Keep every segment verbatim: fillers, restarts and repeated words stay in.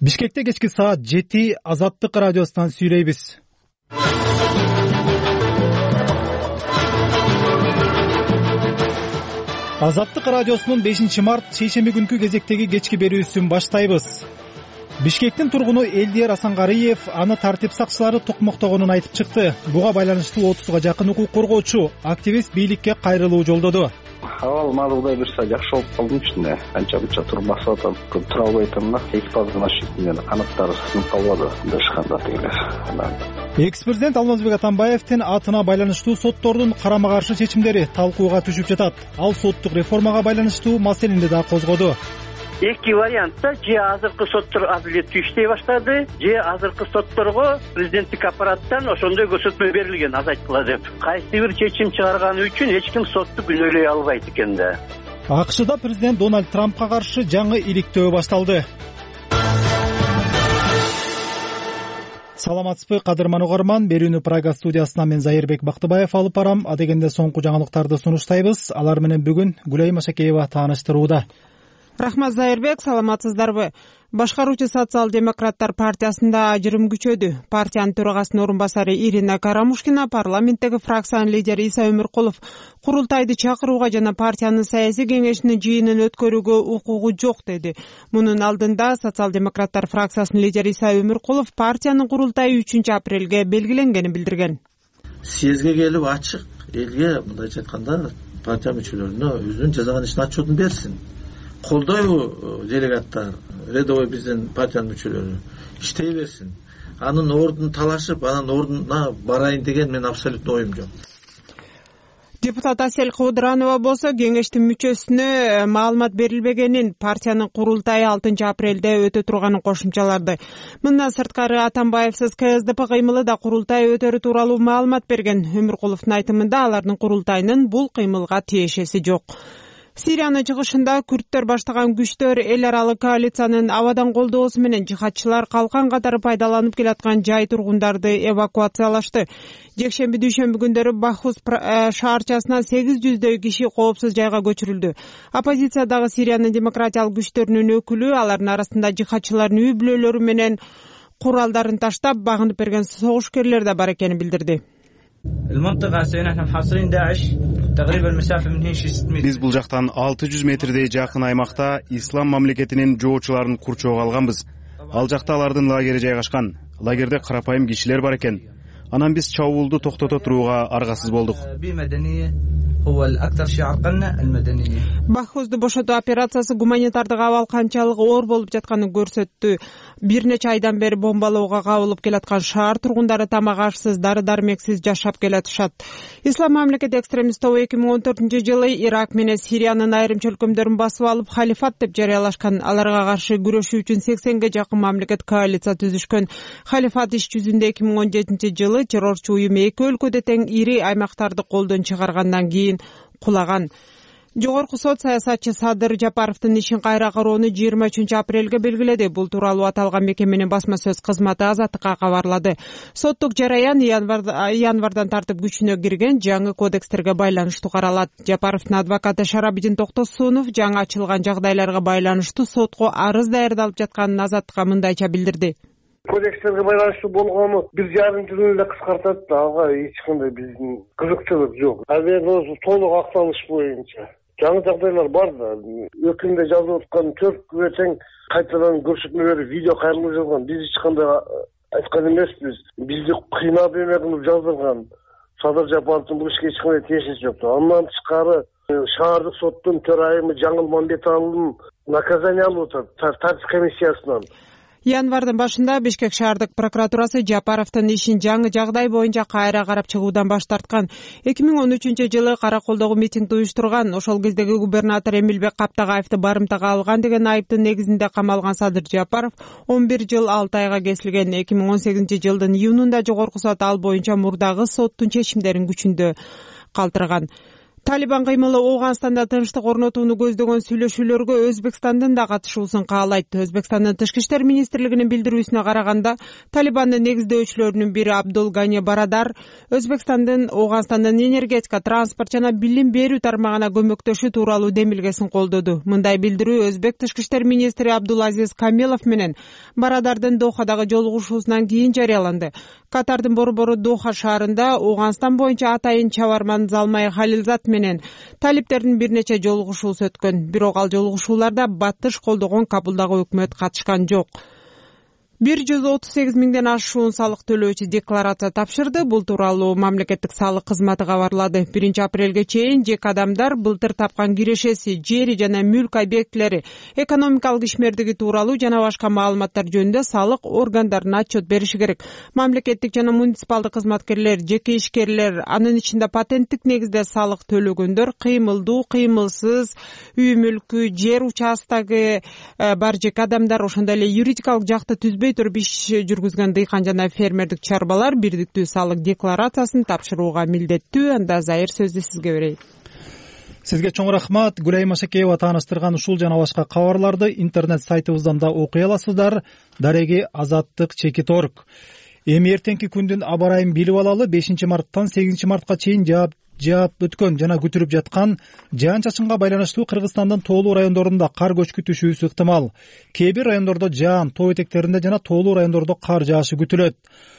Бишкекте кечки саат жети Азаттык радиосунан сүйлөйбүз. Азаттык радиосунун бешинчи март шейшемби күнкү кезектеги кечки берүүсүн баштайбыз. Бишкектин тургуну Элдияр Асангариев аны тартип сакчылары токмоктогонун айтып чыкты. Буга байланыштуу отузга жакын укук коргоочу активист бийликке кайрылуу жолдоду. Авал мaalыгдай берсе жакшы болуп калдым ичинде. Канча мынча туруп басып атам, көп тура албай атам да. Экипаждын ашыгынан аныктары сынып калбады. Дышканда тегилер. Экс-президент Алмазбек Атамбаевдин атына байланыштуу соттордун карама каршы чечимдери талкууга түшүп жатат. Ал соттук реформага байланыштуу маселени да козгоду. Эки вариантта же азыркы соттор адилеттүү иштей баштады, же азыркы сотторго президенттик аппараттан ошондой көрсөтмө берилген азайткыла деп. Кайсы бир чечим чыгарганы үчүн эч ким сотты күнөөлөй албайт экен да. АКШда президент Дональд Трампка каршы жаңы иликтөө башталды. Саламатсызбы кадырман угарман, берүүнү Прага студиясынан мен Зайырбек Бактыбаев алып барам. Адегенде соңку жаңылыктарды сунуштайбыз. Алар менен бүгүн Гүлай Машакеева тааныштырууда. Рахмат Зайырбек, саламатсыздарбы? Башкаруучу социал-демократтар партиясында ажырым күчөдү. Партиянын төрагасынын орун басары Ирина Карамушкина парламенттеги фракциянын лидери Иса Өмүркулов курултайды чакырууга жана партиянын саясий кеңешинин жыйынын өткөрүүгө укугу жок деди. Мунун алдында социал-демократтар фракциясынын лидери Иса Өмүркулов партиянын курултайы үчүнчү апрелге белгиленгенин билдирген. Съезге келип ачык элге мындайча айтканда партия мүчөлөрүнө өзүнүн жасаган ишин отчетун берсин. Колдойбу делегаттар, рядовой биздин партиянын мүчөлөрү иштей берсин. Анын ордун талашып, анын ордуна барайын деген мен абсолютно оюм жок. Депутат Асель Кудранова болсо кеңештин мүчөсүнө маалымат берилбегенин, партиянын курултайы алтынчы апрелде өтө турганын кошумчалады. Мындан сырткары Атамбаевсиз КСДП кыймылы да курултай өтөрү тууралуу маалымат берген. Өмүркуловдун айтымында алардын курултайынын бул кыймылга тиешеси жок. Сириянын чыгышында күрттөр баштаган күчтөр эл аралык коалициянын абадан колдоосу менен жихадчылар калкан катары пайдаланып келаткан жай тургундарды эвакуациялашты. Жекшемби дүйшөмбү күндөрү Бахус шаарчасына сегиз жүздөй киши коопсуз жайга көчүрүлдү. Оппозициядагы Сириянын демократиялык күчтөрүнүн өкүлү алардын арасында жихадчылардын үй бүлөлөрү менен куралдарын таштап багынып берген согушкерлер да бар экенин билдирди. Биз бул жактан алты жүз метрдей жакын аймакта ислам мамлекетинин жоочуларын курчоого алганбыз. Ал жакта алардын лагери жайгашкан. Лагерде карапайым кишилер бар экен. Анан биз чабуулду токтото турууга аргасыз болдук. Бахусду бошотуу операциясы гуманитардык абал канчалык оор болуп жатканын көрсөттү. Бир нече айдан бери бомбалоого кабылып келаткан шаар тургундары тамак ашсыз, дары-дармексиз жашап келатышат. Ислам мамлекети экстремист тобу эки миң он төртүнчү жылы Ирак менен Сириянын айрым чөлкөмдөрүн басып алып, халифат деп жарыялашкан. Аларга каршы күрөшүү үчүн сексенге жакын мамлекет коалиция түзүшкөн. Халифат иш жүзүндө эки миң он жетинчи жылы террорчу уюм эки өлкөдө тең ири аймактарды колдон чыгаргандан кийин кулаган. Жогорку сот саясатчы Садыр Жапаровдун ишин кайра кароону жыйырма үчүнчү апрелге белгиледи. Бул тууралуу аталган мекеменин басма сөз кызматы Азаттыкка кабарлады. Соттук жараян январдан тартып күчүнө кирген жаңы кодекстерге байланыштуу каралат. Жапаровдун адвокаты Шарабидин Токтосунов жаңы ачылган жагдайларга байланыштуу сотко арыз даярдалып жатканын Азаттыкка мындайча билдирди. Кодекстерге байланыштуу болгону бир жарым жыл эле кыскартат да, ага эч кандай биздин кызыкчылык жок. Азыр өзү толук акталыш боюнча жаңы жагдайлар бар да. Өкүмдө жазып аткан төрт күнгө тең кайтадан көрсөтмө берип видео кайрылып жазган. Биз эч кандай айткан эмеспиз. Бизди кыйнап эме кылып жаздырган. Садыр Жапаровдун бул ишке эч кандай тиешеси жок. Андан тышкары шаардык соттун төрайымы Жаңыл Мамбеталынын наказание алып атат тартип комиссиясынан. Январдын башында Бишкек шаардык прокуратурасы Жапаровдун ишин жаңы жагдай боюнча кайра карап чыгуудан баш тарткан. эки миң он үчүнчү жылы Караколдогу митингди уюштурган. Ошол кездеги губернатор Эмилбек Каптагаевди барымтага алган деген айыптын негизинде камалган Садыр Жапаров он бир жыл алты айга кесилген. эки миң он сегизинчи жылдын июнунда жогорку сот ал боюнча мурдагы соттун чечимдерин күчүндө калтырган. Талибан кыймылы Ооганстанда тынчтык орнотууну көздөгөн сүйлөшүүлөргө Өзбекстандын да катышуусун каалайт. Өзбекстандын Тышкы иштер министрлигинин билдирүүсүнө караганда, Талибандын негиздөөчүлөрүнүн бири Абдул Гани Барадар Өзбекстандын Ооганстандын энергетика, транспорт жана билим берүү тармагына көмөктөшүү тууралуу демилгесин колдоду. Мындай билдирүү Өзбек Тышкы иштер министри Абдулазиз Камилов менен Барадардын Дохадагы жолугушуусунан кийин жарыяланды. Катардын борбору Доха шаарында Ооганстан боюнча атайын чабарман Залмай Халилзат менен талиптердин бир нече жолугушуусу өткөн. Бирок ал жолугушууларда Баттыш колдогон Кабулдагы өкмөт катышкан жок. бир жүз отуз сегиз миңден ашуун салык төлөөчү декларация тапшырды. Бул тууралуу мамлекеттик салык кызматы кабарлады. биринчи апрелге чейин жеке адамдар былтыр тапкан кирешеси, жери жана мүлк объектилери, экономикалык ишмердиги тууралуу жана башка маалыматтар жөнүндө салык органдарына отчет бериши керек. Мамлекеттик жана муниципалдык кызматкерлер, жеке ишкерлер, анын ичинде патенттик негизде салык төлөгөндөр, кыймылдуу, кыймылсыз, үй мүлкү, жер участогу бар жеке адамдар, ошондой эле юридикалык жакты түзбөй туруп иш жүргүзгөн дыйкан жана фермердик чарбалар бирдиктүү салык декларациясын тапшырууга милдеттүү. Анда Зайыр сөздү сизге берейин. Сизге чоң рахмат. Гүлайым Ашакеева тааныштырган ушул жана башка кабарларды интернет сайтыбыздан да окуй аласыздар. Дареги Азаттык чекит точка орг. Эми эртеңки күндүн аба ырайын билип алалы. бешинчи марттан сегизинчи мартка чейин жаап жаап өткөн жана күтүлүп жаткан жаан-чачынга байланыштуу Кыргызстандын тоолуу райондорунда кар көчкү түшүүсү ыктымал. Кээ бир райондордо жаан, тоо этектеринде жана тоолуу райондордо кар жаашы күтүлөт.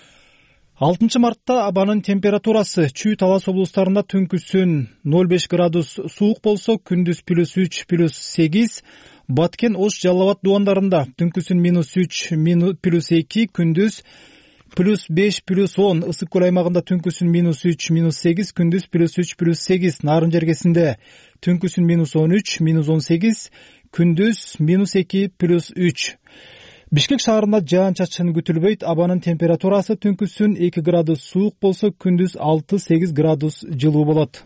алтынчы мартта абанын температурасы Чүй Талас облустарында түнкүсүн ноль беш градус суук болсо, күндүз плюс үч, плюс сегиз, Баткен, Ош, Жалал Абад дубандарында түнкүсүн минус үч, плюс эки, күндүз плюс беш, плюс он, ысык көл аймагында түнкүсүн минус үч, минус сегиз, күндүз плюс үч, плюс сегиз, Нарын жергесинде түнкүсүн минус он үч, минус он сегиз, күндүз минус эки, плюс үч. Бишкек шаарында жаан-чачын күтүлбөйт. Абанын температурасы түнкүсүн эки градус суук болсо, күндүз алты сегиз градус жылуу болот.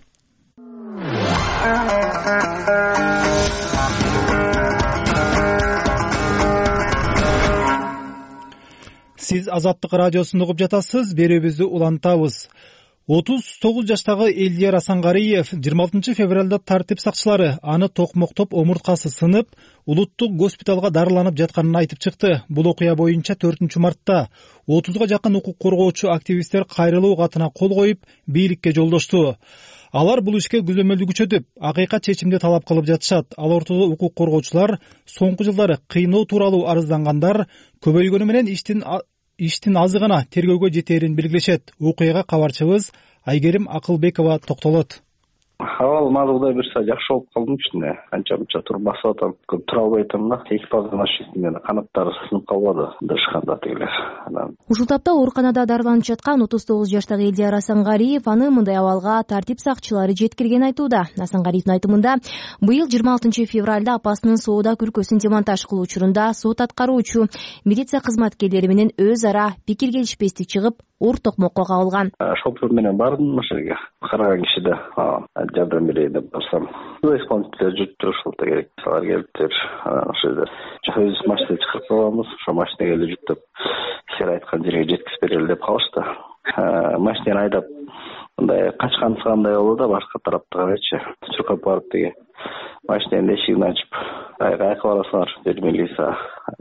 Сиз Азаттык радиосун угуп жатасыз. Берүүбүздү улантабыз. отуз тогуз жаштагы Элдияр Асангариев жыйырма алтынчы февралда тартип сакчылары аны токмоктоп омурткасы сынып, улуттук госпиталга дарыланып жатканын айтып чыкты. Бул окуя боюнча төртүнчү мартта отузга жакын укук коргоочу активисттер кайрылуу катына кол коюп, бийликке жолдошту. Алар бул ишке көзөмөлдү күчөтүп, акыйкат чечимди талап кылып жатышат. Ал ортодо укук коргоочулар соңку жылдары кыйноо тууралуу арыздангандар көбөйгөнү менен иштин иштин азы гана тергөөгө жетээрин белгилешет. Окуяга кабарчыбыз Айгерим Акылбекова токтолот. Абал маалыбыдай берсе жакшы болуп калдым ичинде. Канча мынча туруп басып атам. Көп тура албай атам да. Экипаждын ашыгынан канаттары сынып калбады. Дышканда тегилер. Ушул тапта ооруканада дарыланып жаткан отуз тогуз жаштагы Элдияр Асангариев аны мындай абалга тартип сакчылары жеткирген айтууда. Асангариевдин айтымында, быйыл жыйырма алтынчы февралда апасынын соода күркөсүн демонтаж кылуу учурунда сот аткаруучу милиция кызматкерлери менен өз ара пикир келишпестик чыгып, оор токмокко кабылган. Шофер менен бардым ошол жерге. Караган кишиде жардам берейин деп барсам, исполнительдер жүрүптүр, ушулта керек. Алар келиптир. Ошол жерде өз машинаны чыгарып алабыз. Ошо машинага эле жүктөп, силер айткан жерге жеткизип берели деп калышты. Машинаны айдап мындай качкан сагандай болду да, башка тараптагычы чуркап барып деге. Машинанын эшигин ачып, каяка барасыңар деди милиция.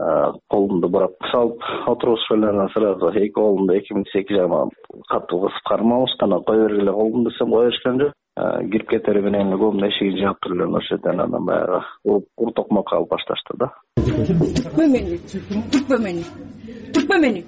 Колумду бурап салып отурушуп эле сразу эки колумду эки миң эки жагына катуу кысып кармалышты. Анан кое бергиле колумду десем кое беришкен жок. Кирип кетери менен колумдун эшигин жаап туруп ошол жерден анан баягы ур токмокко алып башташты да. Түртпө мени, түртпө мени. Түртпө мени.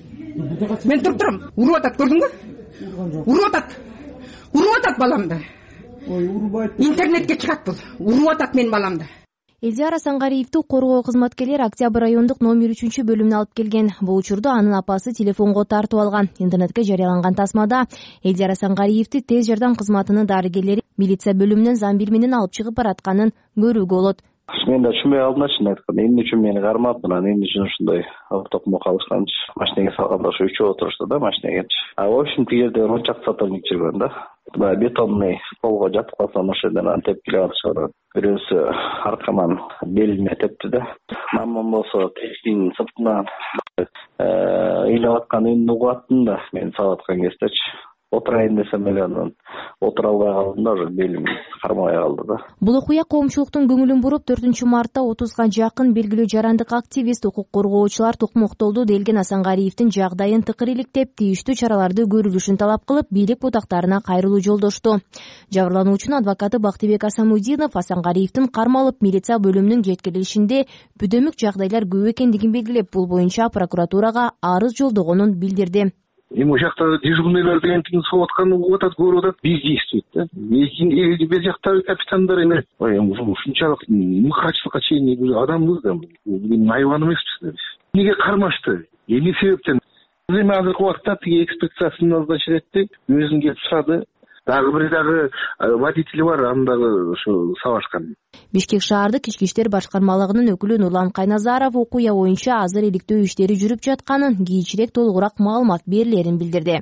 Мен туруп турам. Уруп атат, көрдүңбү? Уруп атат. Уруп атат баламды. Ой, урбайт. Интернетке чыгат бул. Уруп атат менин баламды. Элдияр Асангариевди коргоо кызматкерлери Октябрь райондук номер үчүнчү бөлүмүнө алып келген. Бул учурда анын апасы телефонго тартып алган. Интернетке жарыяланган тасмада Элдияр Асангариевди тез жардам кызматынын дарыгерлери милиция бөлүмүнөн замбир менен алып чыгып баратканын көрүүгө болот. Мен да түшүнбөй калдым, чын айтканда. Эмне үчүн мени кармап, анан эмне үчүн ушундай токмок алышканчы. Машинеге салганда ошо үчөө отурушту да машинеге. А в общем, тигерде мончак сатылып жүргөн да. Баягы бетонный полго жатып калсам ошол жерден антеп келип атышат. Бирөөсү аркаман белиме тепти да. Мамам болсо тесиктин сыртынан ыйлап аткан үнүн угуп аттым да, мени салып аткан кездечи. отурайын десем эле анан отура албай калдым да, уже белим кармабай калды да. Бул окуя коомчулуктун көңүлүн буруп, төртүнчү мартта отузга жакын белгилүү жарандык активист, укук коргоочулар токмоктолду делген Асангариевдин жагдайын тыкыр иликтеп, тийиштүү чараларды көрүлүшүн талап кылып, бийлик бутактарына кайрылуу жолдошту. Жабырлануучунун адвокаты Бактыбек Асамудинов Асангариевдин кармалып милиция бөлүмүнүн жеткирилишинде бүдөмүк жагдайлар көп экендигин белгилеп, бул боюнча прокуратурага арыз жолдогонун билдирди. Эми ошол жакта дежурныйлар деген тиги соп аткан угуп атат, көрүп атат, бездействует да. Эки бир жактагы капитандар эми ушунчалык мыкачылыкка чейин адамбыз да, биз айбан эмеспиз да. Эмнеге кармашты? Эмне себептен? Эми азыркы убакта тиги экспедициясын назначить этти, өзүн келип сурады. Дагы бир дагы водители бар, аны дагы ушу сабашкан. Бишкек шаардык ички иштер башкармалыгынын өкүлү Нурлан Кайназаров окуя боюнча азыр иликтөө иштери жүрүп жатканын, кийинчерээк толугураак маалымат берилерин билдирди.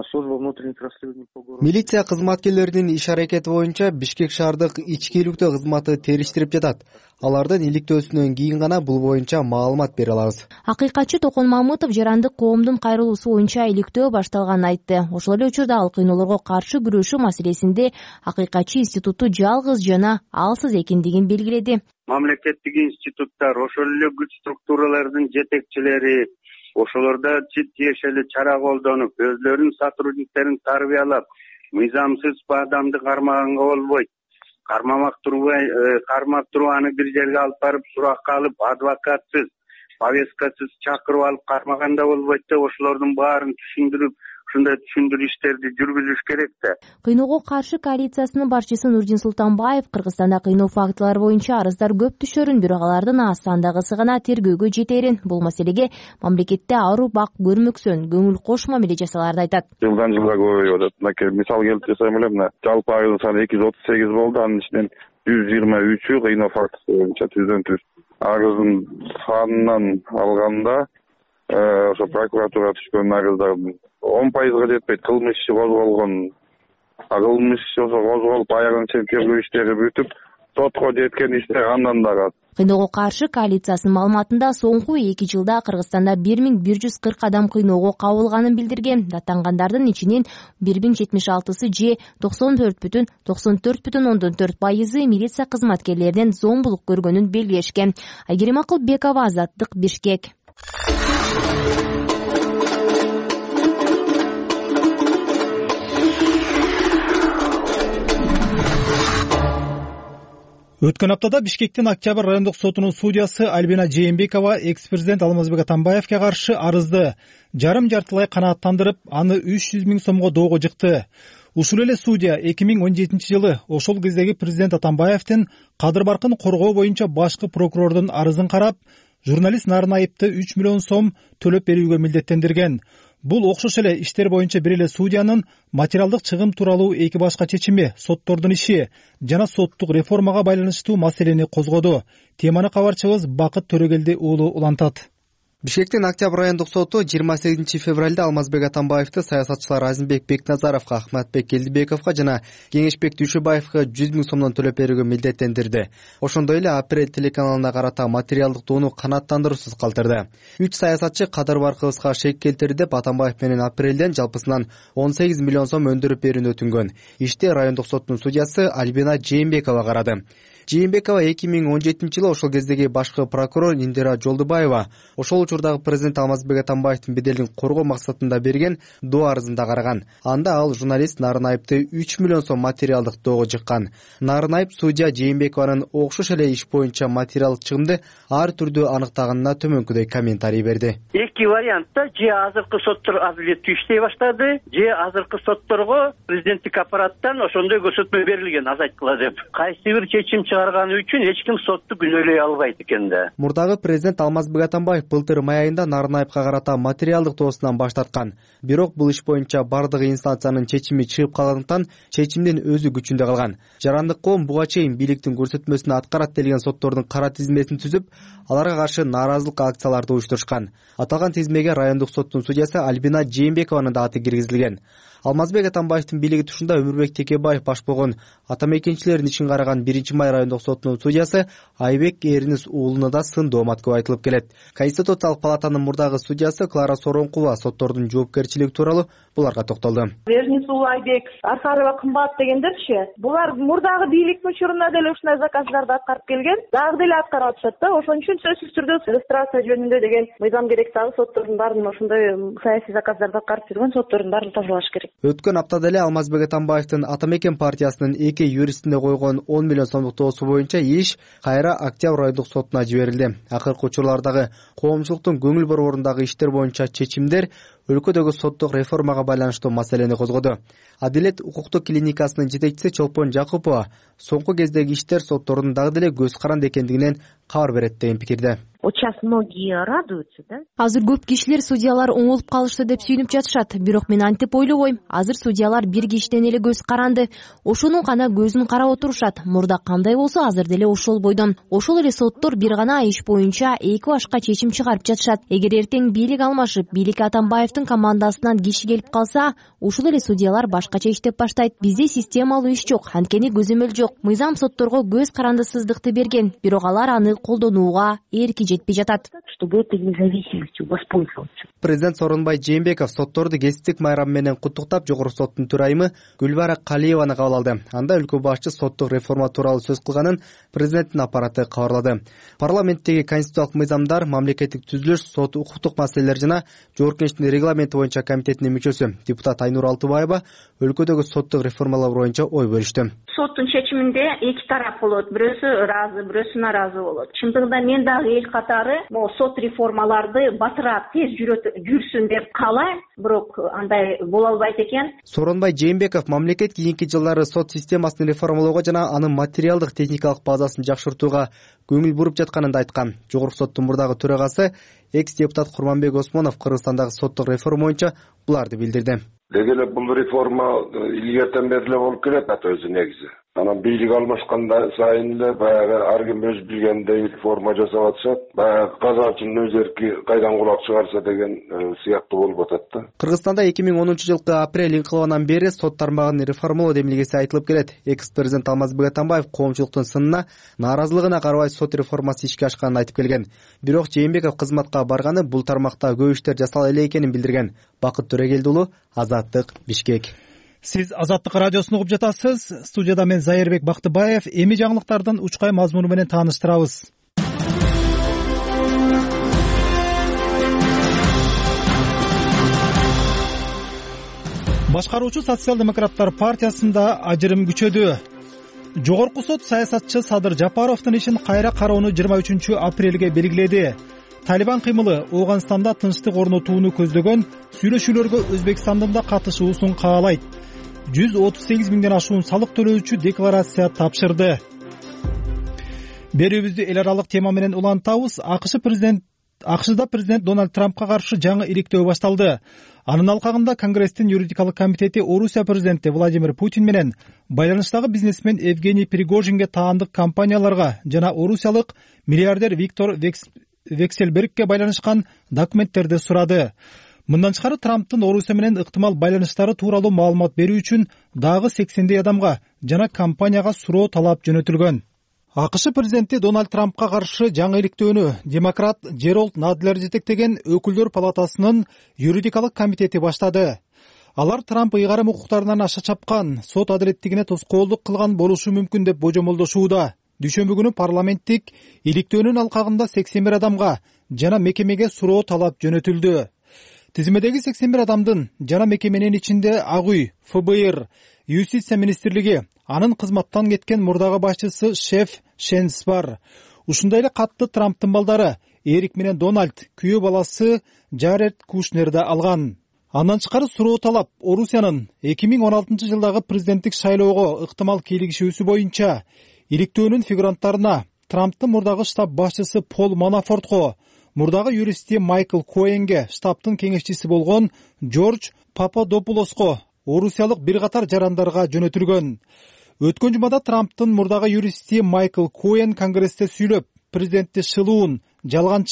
Милиция кызматкерлеринин иш-аракети боюнча Бишкек шаардык ички иликтөө кызматы териштирип жатат. Алардын иликтөөсүнөн кийин гана бул боюнча маалымат бере алабыз. Акыйкатчы Токон Мамытов жарандык коомдун кайрылуусу боюнча иликтөө башталганын айтты. Ошол эле учурда ал кыйноолорго каршы күрөшүү маселесинде акыйкатчы институтту жалгыз жана алсыз экендигин белгиледи. Мамлекеттик институттар, ошол эле күч структуралардын жетекчилери ошолордо тиешелүү чара колдонуп, өзлөрүнүн сотрудниктерин тарбиялап, мыйзамсыз адамды кармаганга болбойт. Кармамак турбай, кармап туруп аны бир жерге алып барып суракка алып, адвокатсыз, повесткасыз чакырып алып кармаганда болбойт да, ошолордун баарын түшүндүрүп, ушундай түшүндүрүү иштерди жүргүзүш керек да. Кыйноого каршы коалициясынын башчысы Нурдин Султанбаев Кыргызстанда кыйноо фактылары боюнча арыздар көп түшөрүн, бирок алардын аз сандагысы гана тергөөгө жетерин, бул маселеге мамлекетте аруу бак көрмөксөн, көңүл кош мамиле жасаларын айтат. Жылдан жылга көбөйүп атат. Мынакей мисал келтирип жатсам эле, мына жалпы айыл саны эки жүз отуз сегиз болду, анын ичинен жүз жыйырма үчү кыйноо фактысы боюнча түздөн түз. Арыздын санынан алганда ошо прокуратурага түшкөн арыздардын он пайызга жетпейт. Кылмыш иши козголгон. Кылмыш иши ошо козголуп аягына чейин тергөө иштери бүтүп, сотко жеткен иштер андан дагы. Кыйноого каршы коалициясынын маалыматында соңку эки жылда Кыргызстанда бир миң бир жүз кырк адам кыйноого кабылганын билдирген. Даттангандардын ичинен бир миң жетимиш алтысы же токсон төрт бүтүн токсон төрт бүтүн ондон төрт пайызы милиция кызматкерлеринен зомбулук көргөнүн белгилешкен. Айгерим Акылбекова, Азаттык, Бишкек. Өткөн аптада Бишкектин Октябрь райондук сотунун судьясы Альбина Жээнбекова экс-президент Алмазбек Атамбаевке каршы арызды жарым жартылай канааттандырып, аны үч жүз миң сомго доого жыкты. Ушул эле судья эки миң он жетинчи жылы ошол кездеги президент Атамбаевдин кадыр баркын коргоо боюнча башкы прокурордун арызын карап, журналист Нарынаевди үч миллион сом төлөп берүүгө милдеттендирген. Бул окшош эле иштер боюнча бир эле судьянын материалдык чыгым тууралуу эки башка чечими, соттордун иши жана соттук реформага байланыштуу маселени козгоду. Теманы кабарчыбыз Бакыт Төрөгелди уулу улантат. Бишкектин Октябрь райондук соту жыйырма сегизинчи февралда Алмазбек Атамбаевди саясатчылар Азимбек Бекназаровго, Ахматбек Келдибековго жана Кеңешбек Дүйшөбаевга жүз миң сомдон төлөп берүүгө милдеттендирди. Ошондой эле Апрель телеканалына карата материалдык доону канааттандыруусуз калтырды. Үч саясатчы кадыр баркыбызга шек келтирди деп Атамбаев менен апрелден жалпысынан он сегиз миллион сом өндүрүп берүүнү өтүнгөн. Иште райондук соттун судьясы Альбина Жээнбекова карады. Жээнбекова эки миң он жетинчи жылы ошол кездеги башкы прокурор Индира Жолдубаева ошол учурдагы президент Алмазбек Атамбаевдин беделин коргоо максатында берген доо арызында караган. Анда ал журналист Нарынаевди үч миллион сом материалдык доого жыккан. Нарынаев судья Жээнбекованын окшош эле иш боюнча материалдык чыгымды ар түрдүү аныктаганына төмөнкүдөй комментарий берди. Эки вариантта же азыркы соттор адилеттүү иштей баштады, же азыркы сотторго президенттик аппараттан ошондой көрсөтмө берилген азайткыла деп. Кайсы бир чечим чыгарганы үчүн эч ким сотту күнөөлөй албайт экен да. Мурдагы президент Алмазбек Атамбаев былтыр май айында Нарынаевга карата материалдык доосунан баш тарткан. Бирок бул иш боюнча бардыгы инстанциянын чечими чыгып калгандыктан чечимдин өзү күчүндө калган. Жарандык коом буга чейин бийликтин көрсөтмөсүн аткарат делген соттордун кара тизмесин түзүп, аларга каршы нааразылык акцияларды уюштурушкан. Аталган тизмеге райондук соттун судьясы Альбина Жээнбекованын да аты киргизилген. Алмазбек Атамбаевдин бийлиги тушунда Өмүрбек Текебаев баш болгон ата мекенчилердин ишин караган биринчи май райондук сотунун судьясы Айбек Эринис уулуна да сын доомат көп айтылып келет. Конституциялык палатанын мурдагы судьясы Клара Соронкулова соттордун жоопкерчилиги тууралуу буларга токтолду. Эринис уулу Айбек, Архарова кымбат дегендерчи, булар мурдагы бийликтин учурунда деле ушундай заказдарды аткарып келген, дагы деле аткарып атышат да. Ошон үчүн сөзсүз түрдө иллюстрация жөнүндө деген мыйзам керек. Дагы соттордун баарын ошондой саясий заказдарды аткарып жүргөн соттордун баарын тазалаш керек. Өткөн аптада эле Алмазбек Атамбаевдин Ата мекен партиясынын эки юристине койгон он миллион сомдук тоосу боюнча иш кайра Октябрь райондук сотуна жиберилди. Акыркы учурлардагы коомчулуктун көңүл буруурундагы иштер боюнча чечимдер өлкөдөгү соттук реформага байланыштуу маселени козгоду. Адилет укуктук клиникасынын жетекчиси Чолпон Жакупова соңку кездеги иштер соттордун дагы деле көз каранды экендигинен кабар берет деген пикирде. Вот сейчас многие радуются, да? Азыр көп кишилер судьялар оңолуп калышты деп сүйүнүп жатышат. Бирок мен антип ойлобойм. Азыр судьялар бир кишиден эле көз каранды. Ошонун гана көзүн карап отурушат. Мурда кандай болсо азыр деле ошол бойдон. Ошол эле соттор бир гана иш боюнча эки башка чечим чыгарып жатышат. Эгер эртең бийлик алмашып, бийликке Атамбаевдин командасынан киши келип калса, ошол эле судьялар башкача иштеп баштайт. Бизде системалуу иш жок, анткени көзөмөл жок. Мыйзам сотторго көз карандысыздыкты берген, бирок алар аны колдонууга эрки жетпей жатат. Чтобы этой независимостью воспользоваться. Президент Сооронбай Жээнбеков сотторду кесиптик майрам менен куттуктап, жогорку соттун төрайымы Гүлбара Калиеваны кабыл алды. Анда өлкө башчы соттук реформа тууралуу сөз кылганын президенттин аппараты кабарлады. Парламенттеги конституциялык мыйзамдар, мамлекеттик түзүлүш, сот укуктук маселелер жана Жогорку Кеңештин регламенти боюнча комитетинин мүчөсү депутат Айнур Алтыбаева өлкөдөгү соттук реформалар боюнча ой бөлүштү. Соттун чечиминде эки тарап болот. Бирөөсү ыраазы, бирөөсү нааразы болот. Чындыгында мен дагы эл катары могу сот реформаларды батыраак тез жүрсүн деп каалайм, бирок андай боло албайт экен. Сооронбай Жээнбеков мамлекет кийинки жылдары сот системасын реформалоого жана анын материалдык техникалык базасын жакшыртууга көңүл буруп жатканын да айткан. Жогорку соттун мурдагы төрагасы экс депутат Курманбек Осмонов Кыргызстандагы соттук реформа боюнча буларды билдирди. Деги эле бул реформа илгертен бери эле болуп келет ата өзү негизи. Анан бийлик алмашканда сайын эле баягы ар ким өз билгендей реформа жасап атышат. Баягы казакчынын өз эрки кайдан кулак чыгарса деген сыяктуу болуп атат да. Кыргызстанда эки миң онунчу жылкы апрель инкылабынан бери сот тармагын реформалоо демилгеси айтылып келет. Экс-президент Алмазбек Атамбаев коомчулуктун сынына, нааразылыгына карабай сот реформасы ишке ашканын айтып келген. Бирок Жээнбеков кызматка барганы бул тармакта көп иштер жасала эле экенин билдирген. Бакыт Төрөгелди уулу, Азаттык, Бишкек. Сиз Азаттык радиосун угуп жатасыз. Студияда мен Зайырбек Бактыбаев. Эми жаңылыктардын учкай мазмуну менен тааныштырабыз. Башкаруучу социал-демократтар партиясында ажырым күчөдү. Жогорку сот саясатчы Садыр Жапаровдун ишин кайра кароону жыйырма үчүнчү апрелге белгиледи. Талибан кыймылы Ооганстанда тынчтык орнотууну көздөгөн сүйлөшүүлөргө Өзбекстандын да катышуусун каалайт. жүз отуз сегиз миңден ашуун салык төлөөчү декларация тапшырды. Берүүбүздү эл аралык тема менен улантабыз. АКШ президент АКШда президент Дональд Трампка каршы жаңы иликтөө башталды. Анын алкагында Конгресстин юридикалык комитети Орусия президенти Владимир Путин менен байланыштагы бизнесмен Евгений Пригожинге таандык компанияларга жана орусиялык миллиардер Виктор Вексельбергке байланышкан документтерди сурады. Мындан тышкары Трамптын Орусия менен ыктымал байланыштары тууралуу маалымат берүү үчүн дагы сексендей адамга жана компанияга суроо талап жөнөтүлгөн. АКШ президенти Дональд Трампка каршы жаңы иликтөөнү демократ Джеральд Надлер жетектеген өкүлдөр палатасынын юридикалык комитети баштады. Алар Трамп ыйгарым укуктарынан аша чапкан, сот адилеттигине тоскоолдук кылган болушу мүмкүн деп божомолдошууда. Дүйшөмбү күнү парламенттик иликтөөнүн алкагында сексен бир адамга жана мекемеге суроо талап жөнөтүлдү. Тизимедеги сексен бир адамдын жана мекеменин ичинде Ак үй, Эф Бэ Эр, Юстиция министрлиги, анын кызматтан кеткен мурдагы башчысы Шеф Шенс бар. Ушундай эле катты Трамптын балдары Эрик менен Дональд, күйөө баласы Джаред Кушнерди алган. Андан тышкары суроо талап Орусиянын эки миң он алтынчы жылдагы президенттик шайлоого ыктымал кийлигишүүсү боюнча иликтөөнүн фигуранттарына Трамптын мурдагы штаб башчысы Пол Манафортко, мурдагы юристи Майкл Коэнге, штабтын кеңешчиси болгон Джордж Пападопулоско, орусиялык бир катар жарандарга жөнөтүлгөн. Өткөн жумада Трамптын мурдагы юристи Майкл Коэн Конгрессте сүйлөп, президентти шылуун, жалганчы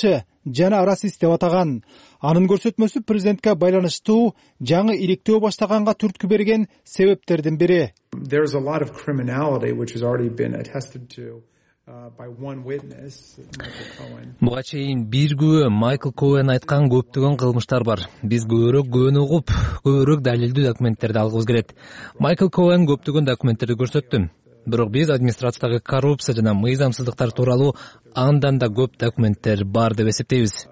жана расист деп атаган. Анын көрсөтмөсү президентке байланыштуу жаңы иликтөө баштаганга түрткү берген себептердин бири. There's a lot of criminality which has already been attested to by one witness, Michael Cohen. Буга чейин бир күбө Майкл Коэн айткан көптөгөн кылмыштар бар. Биз көбүрөөк күбөнү угуп, көбүрөөк далилдүү документтерди алгыбыз келет. Майкл Коэн көптөгөн документтерди көрсөттү. Бирок биз администрациядагы коррупция жана мыйзамсыздыктар тууралуу андан да көп документтер бар деп эсептейбиз.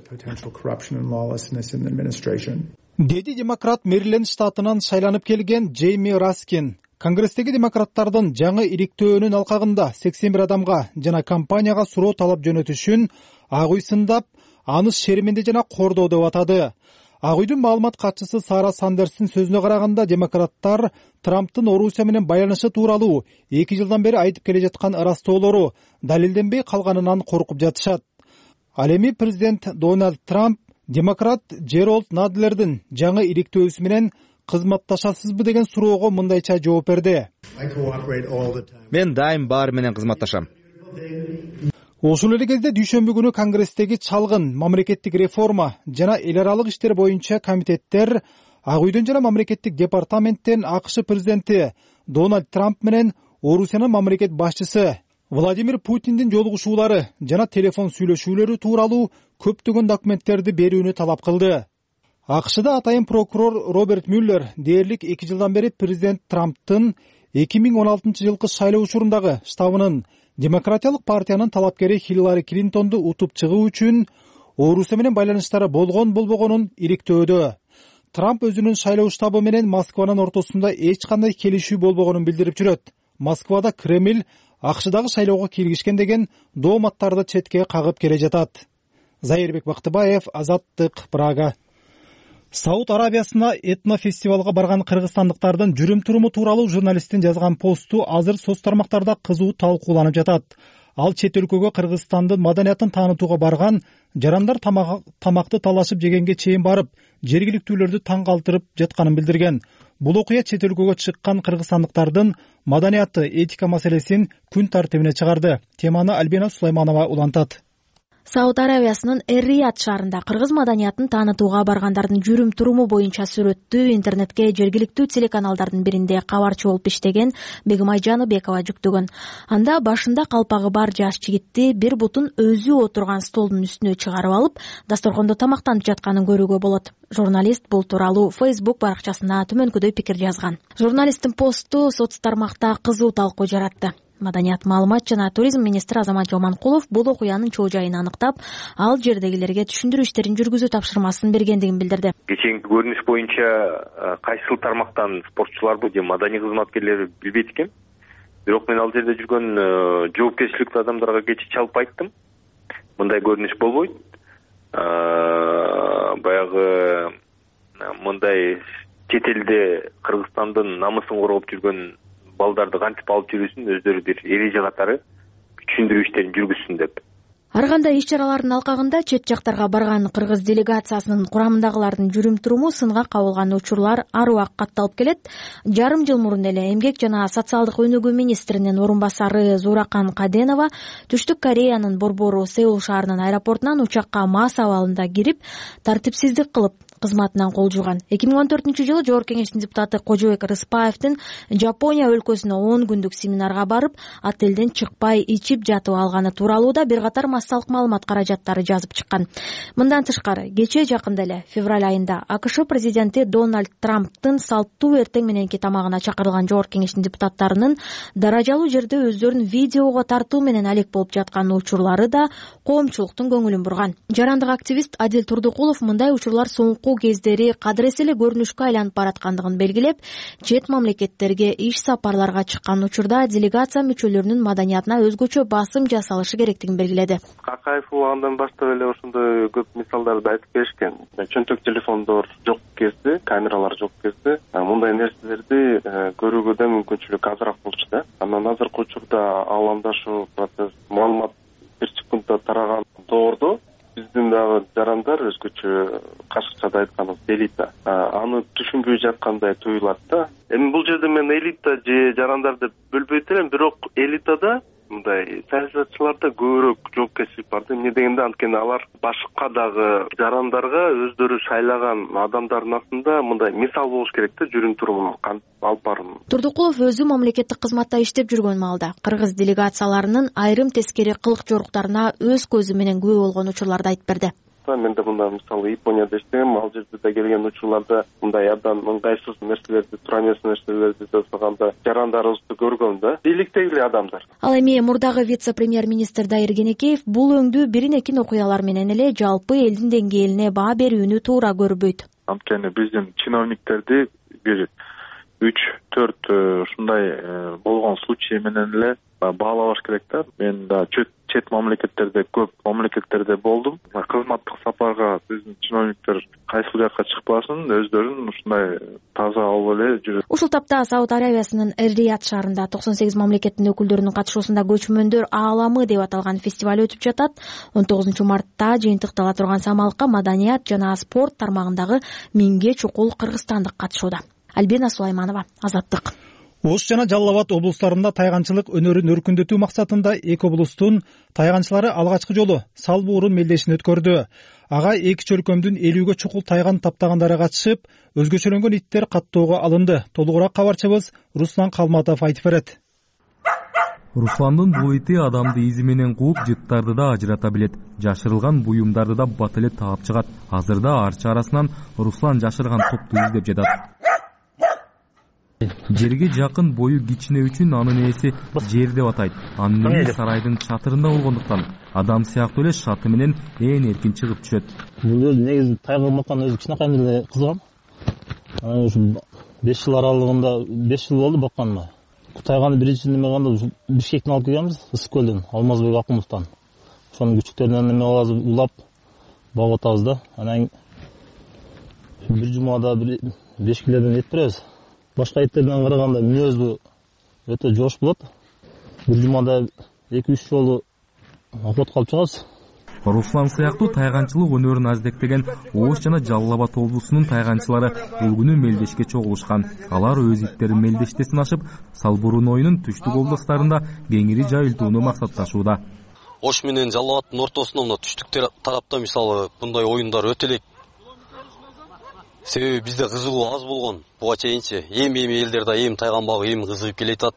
Деди демократ Мэриленд штатынан шайланып келген Джейми Раскин. Конгресстеги демократтардын жаңы иликтөөнүн алкагында сексен бир адамга жана компанияга суроо талап жөнөтүшүн Ак үй сындап, аны шерменде жана кордоо деп атады. Ак үйдүн маалымат катчысы Сара Сандерстин сөзүнө караганда, демократтар Трамптын Орусия менен байланышы тууралуу эки жылдан бери айтып келе жаткан ырастоолору далилденбей калганынан коркуп жатышат. Ал эми президент Дональд Трамп демократ Джеральд Надлердин жаңы иликтөөсү менен кызматташасызбы деген суроого мындайча жооп берди. Мен дайым баары менен кызматташам. Ошол эле кезде дүйшөмбү күнү Конгресстеги чалгын мамлекеттик реформа жана эл аралык иштер боюнча комитеттер Ак үйдөн жана мамлекеттик департаменттен АКШ президенти Дональд Трамп менен Орусиянын мамлекет башчысы Владимир Путиндин жолугушуулары жана телефон сүйлөшүүлөрү тууралуу көптөгөн документтерди берүүнү талап кылды. АКШда атайын прокурор Роберт Мюллер дээрлик эки жылдан бери президент Трамптын эки миң он алтынчы жылкы шайлоо учурундагы штабынын Демократиялык партиянын талапкери Хиллари Клинтонду утуп чыгуу үчүн Орусия менен байланыштары болгон болбогонун иликтөөдө. Трамп өзүнүн шайлоо штабы менен Москванын ортосунда эч кандай келишүү болбогонун билдирип жүрөт. Москвада Кремль АКШдагы шайлоого киргишкен деген дооматтарды четке кагып келе жатат. Зайырбек Бактыбаев, Азаттык, Прага. Сауд Арабиясына этнофестивалга барган кыргызстандыктардын жүрүм-туруму тууралуу журналисттин жазган посту азыр соц тармактарда кызуу талкууланып жатат. Ал чет өлкөгө Кыргызстандын маданиятын таанытууга барган жарандар тамакты талашып жегенге чейин барып, жергиликтүүлөрдү таң калтырып жатканын билдирген. Бул окуя чет өлкөгө чыккан кыргызстандыктардын маданияты, этика маселесин күн тартибине чыгарды. Теманы Альбина Сулайманова улантат. Сауд Арабиясынын Эр-Рияд шаарында кыргыз маданиятын таанытууга баргандардын жүрүм-туруму боюнча сүрөттү интернетке жергиликтүү телеканалдардын биринде кабарчы болуп иштеген Бегимай Жаныбекова жүктөгөн. Анда башында калпагы бар жаш жигитти бир бутун өзү отурган столдун үстүнө чыгарып алып, дасторкондо тамактанып жатканын көрүүгө болот. Журналист бул тууралуу Facebook баракчасына төмөнкүдөй пикир жазган. Журналисттин посту соц тармакта кызуу талкуу жаратты. Маданият, маалымат жана туризм министри Азамат Жоманкулов бул окуянын чоо жайын аныктап, ал жердегилерге түшүндүрүү иштерин жүргүзүү тапшырмасын бергендигин билдирди. Кечээки көрүнүш боюнча кайсыл тармактан спортчуларбы же маданий кызматкерлери билбейт экен. Бирок мен ал жерде жүргөн жоопкерчиликтүү адамдарга кечээ чалып айттым. Мындай көрүнүш болбойт. Баягы мындай чет элде Кыргызстандын намысын коргоп жүргөн балдарды кантип алып жүрүүсүн өздөрү бир эреже катары түшүндүрүү иштерин жүргүзсүн деп. Ар кандай иш-чаралардын алкагында чет жактарга барган кыргыз делегациясынын курамындагылардын жүрүм-туруму сынга кабылган учурлар ар убак катталып келет. Жарым жыл мурун эле эмгек жана социалдык өнүгүү министринин орун басары Зуракан Каденова Түштүк Кореянын борбору Сеул шаарынын аэропортунан учакка мас абалында кирип, тартипсиздик кылып кызматынан кол жууган. эки миң он төртүнчү жылы Жогорку Кеңештин депутаты Кожобек Рыспаевдин Жапония өлкөсүнө он күндүк семинарга барып, отелден чыкпай ичип жатып алганы тууралуу да бир катар массалык маалымат каражаттары жазып чыккан. Мындан тышкары, кечээ жакында эле февраль айында АКШ президенти Дональд Трамптын салттуу эртең мененки тамагына чакырылган Жогорку Кеңештин депутаттарынын даражалуу жерде өздөрүн видеого тартуу менен алек болуп жаткан учурлары да коомчулуктун көңүлүн бурган. Жарандык активист Адил Турдукулов мындай учурлар соңку кездери кадыресе эле көрүнүшкө айланып бараткандыгын белгилеп, чет мамлекеттерге иш сапарларга чыккан учурда делегация мүчөлөрүнүн маданиятына өзгөчө басым жасалышы керектигин белгиледи. Акаев убагынан баштап эле ошондой көп мисалдарды айтып беришкен. Чөнтөк телефондор жок кезде, камералар жок кезде мындай нерселерди көрүүгө да мүмкүнчүлүк азыраак болчу да. Анан азыркы учурда ал анда ушу процесс маалымат бир секундда тараган доордо биздин дагы жарандар өзгөчө кашыкчада айтканыбыз элита аны түшүнбөй жаткандай туюлат да. Эми бул жерде мен элита же жарандар деп бөлбөйт элем, бирок элитада мындай саясатчыларда көбүрөөк жоопкерчилик бар да. Эмне дегенде, анткени алар башка дагы жарандарга өздөрү шайлаган адамдардын астында мындай мисал болуш керек да, жүрүм турумун кантип алып барууну. Турдукулов өзү мамлекеттик кызматта иштеп жүргөн маалда кыргыз делегацияларынын айрым тескери кылык жоруктарына өз көзү менен күбө болгон учурларды айтып берди. Мен да мындай мисалы Японияда иштегем, ал жерде да келген учурларда мындай абдан ыңгайсыз нерселерди, туура эмес нерселерди жасаганда жарандарыбызды көргөм да. Бийликтеги адамдар. Ал эми мурдагы вице-премьер-министр Дайыр Кенекеев бул өңдүү бирин-экин окуялар менен эле жалпы элдин деңгээлине баа берүүнү туура көрбөйт. Анткени биздин чиновниктерди бир үч төрт ушундай болгон случай менен эле баалабаш керек да. Мен да чет мамлекеттерде, көп мамлекеттерде болдум. Кызматтык сапарга биздин чиновниктер кайсыл жакка чыкпасын, өздөрүн ушундай таза алып эле жүрөт. Ушул тапта Сауд Аравиясынын Эр-Рияд шаарында токсон сегиз мамлекеттин өкүлдөрүнүн катышуусунда көчмөндөр ааламы деп аталган фестиваль өтүп жатат. он тогузунчу мартта жыйынтыктала турган самалыкка маданият жана спорт тармагындагы миңге чукул кыргызстандык катышууда. Альбина Сулайманова, Азаттык. Ош жана Жалал Абад облустарында тайганчылык өнөрүн өркүндөтүү максатында эки облустун тайганчылары алгачкы жолу салбы урун мелдешин өткөрдү. Ага эки чөлкөмдүн элүүгө чукул тайган таптагандары катышып, өзгөчөлөнгөн иттер каттоого алынды. Толугураак кабарчыбыз Руслан Калматов айтып берет. Русландын бул ити адамды изи менен кууп, жыттарды да ажырата билет. Жашырылган буюмдарды да бат эле таап чыгат. Азырда арча арасынан Руслан жашырган топту издеп жатат. Жерге жакын бою кичине үчүн анын ээси жер деп атайт. Анын үйү сарайдын чатырында болгондуктан адам сыяктуу эле шаты менен ээн эркин чыгып түшөт. Бул негизи тайга баккан өзү кичинекайдан эле кызгам. Анан ушу беш жыл аралыгында беш жыл болду бакканыма. Тайганы биринчи неме кылганда Бишкектен алып келгенбиз, Ысык көлдөн, Алмазбек Акымовдон. Ошонун күчүктөрүнөн неме алып улап багып атабыз да. Анан бир жумада бир беш килодон эт беребиз. Башка эттерден караганда мүнөзү өтө жош болот. Бир жумада эки үч жолу охот калып чыгабыз. Руслан сыяктуу тайганчылык өнөрүн аздектеген Ош жана Жалал Абад облусунун тайганчылары бул күнү мелдешке чогулушкан. Алар өз иттерин мелдештесин ашып, Салбурун ойунун түштүк облустарында кеңири жайылтууну максатташууда. Ош менен Жалал Абаддын ортосунда мына түштүк тарапта мисалы мындай оюндар өтө элек. Себеби бизде кызыгуу аз болгон. Буга чейинчи эми-эми элдерде эми тайган багуу эми кызыгып келатат.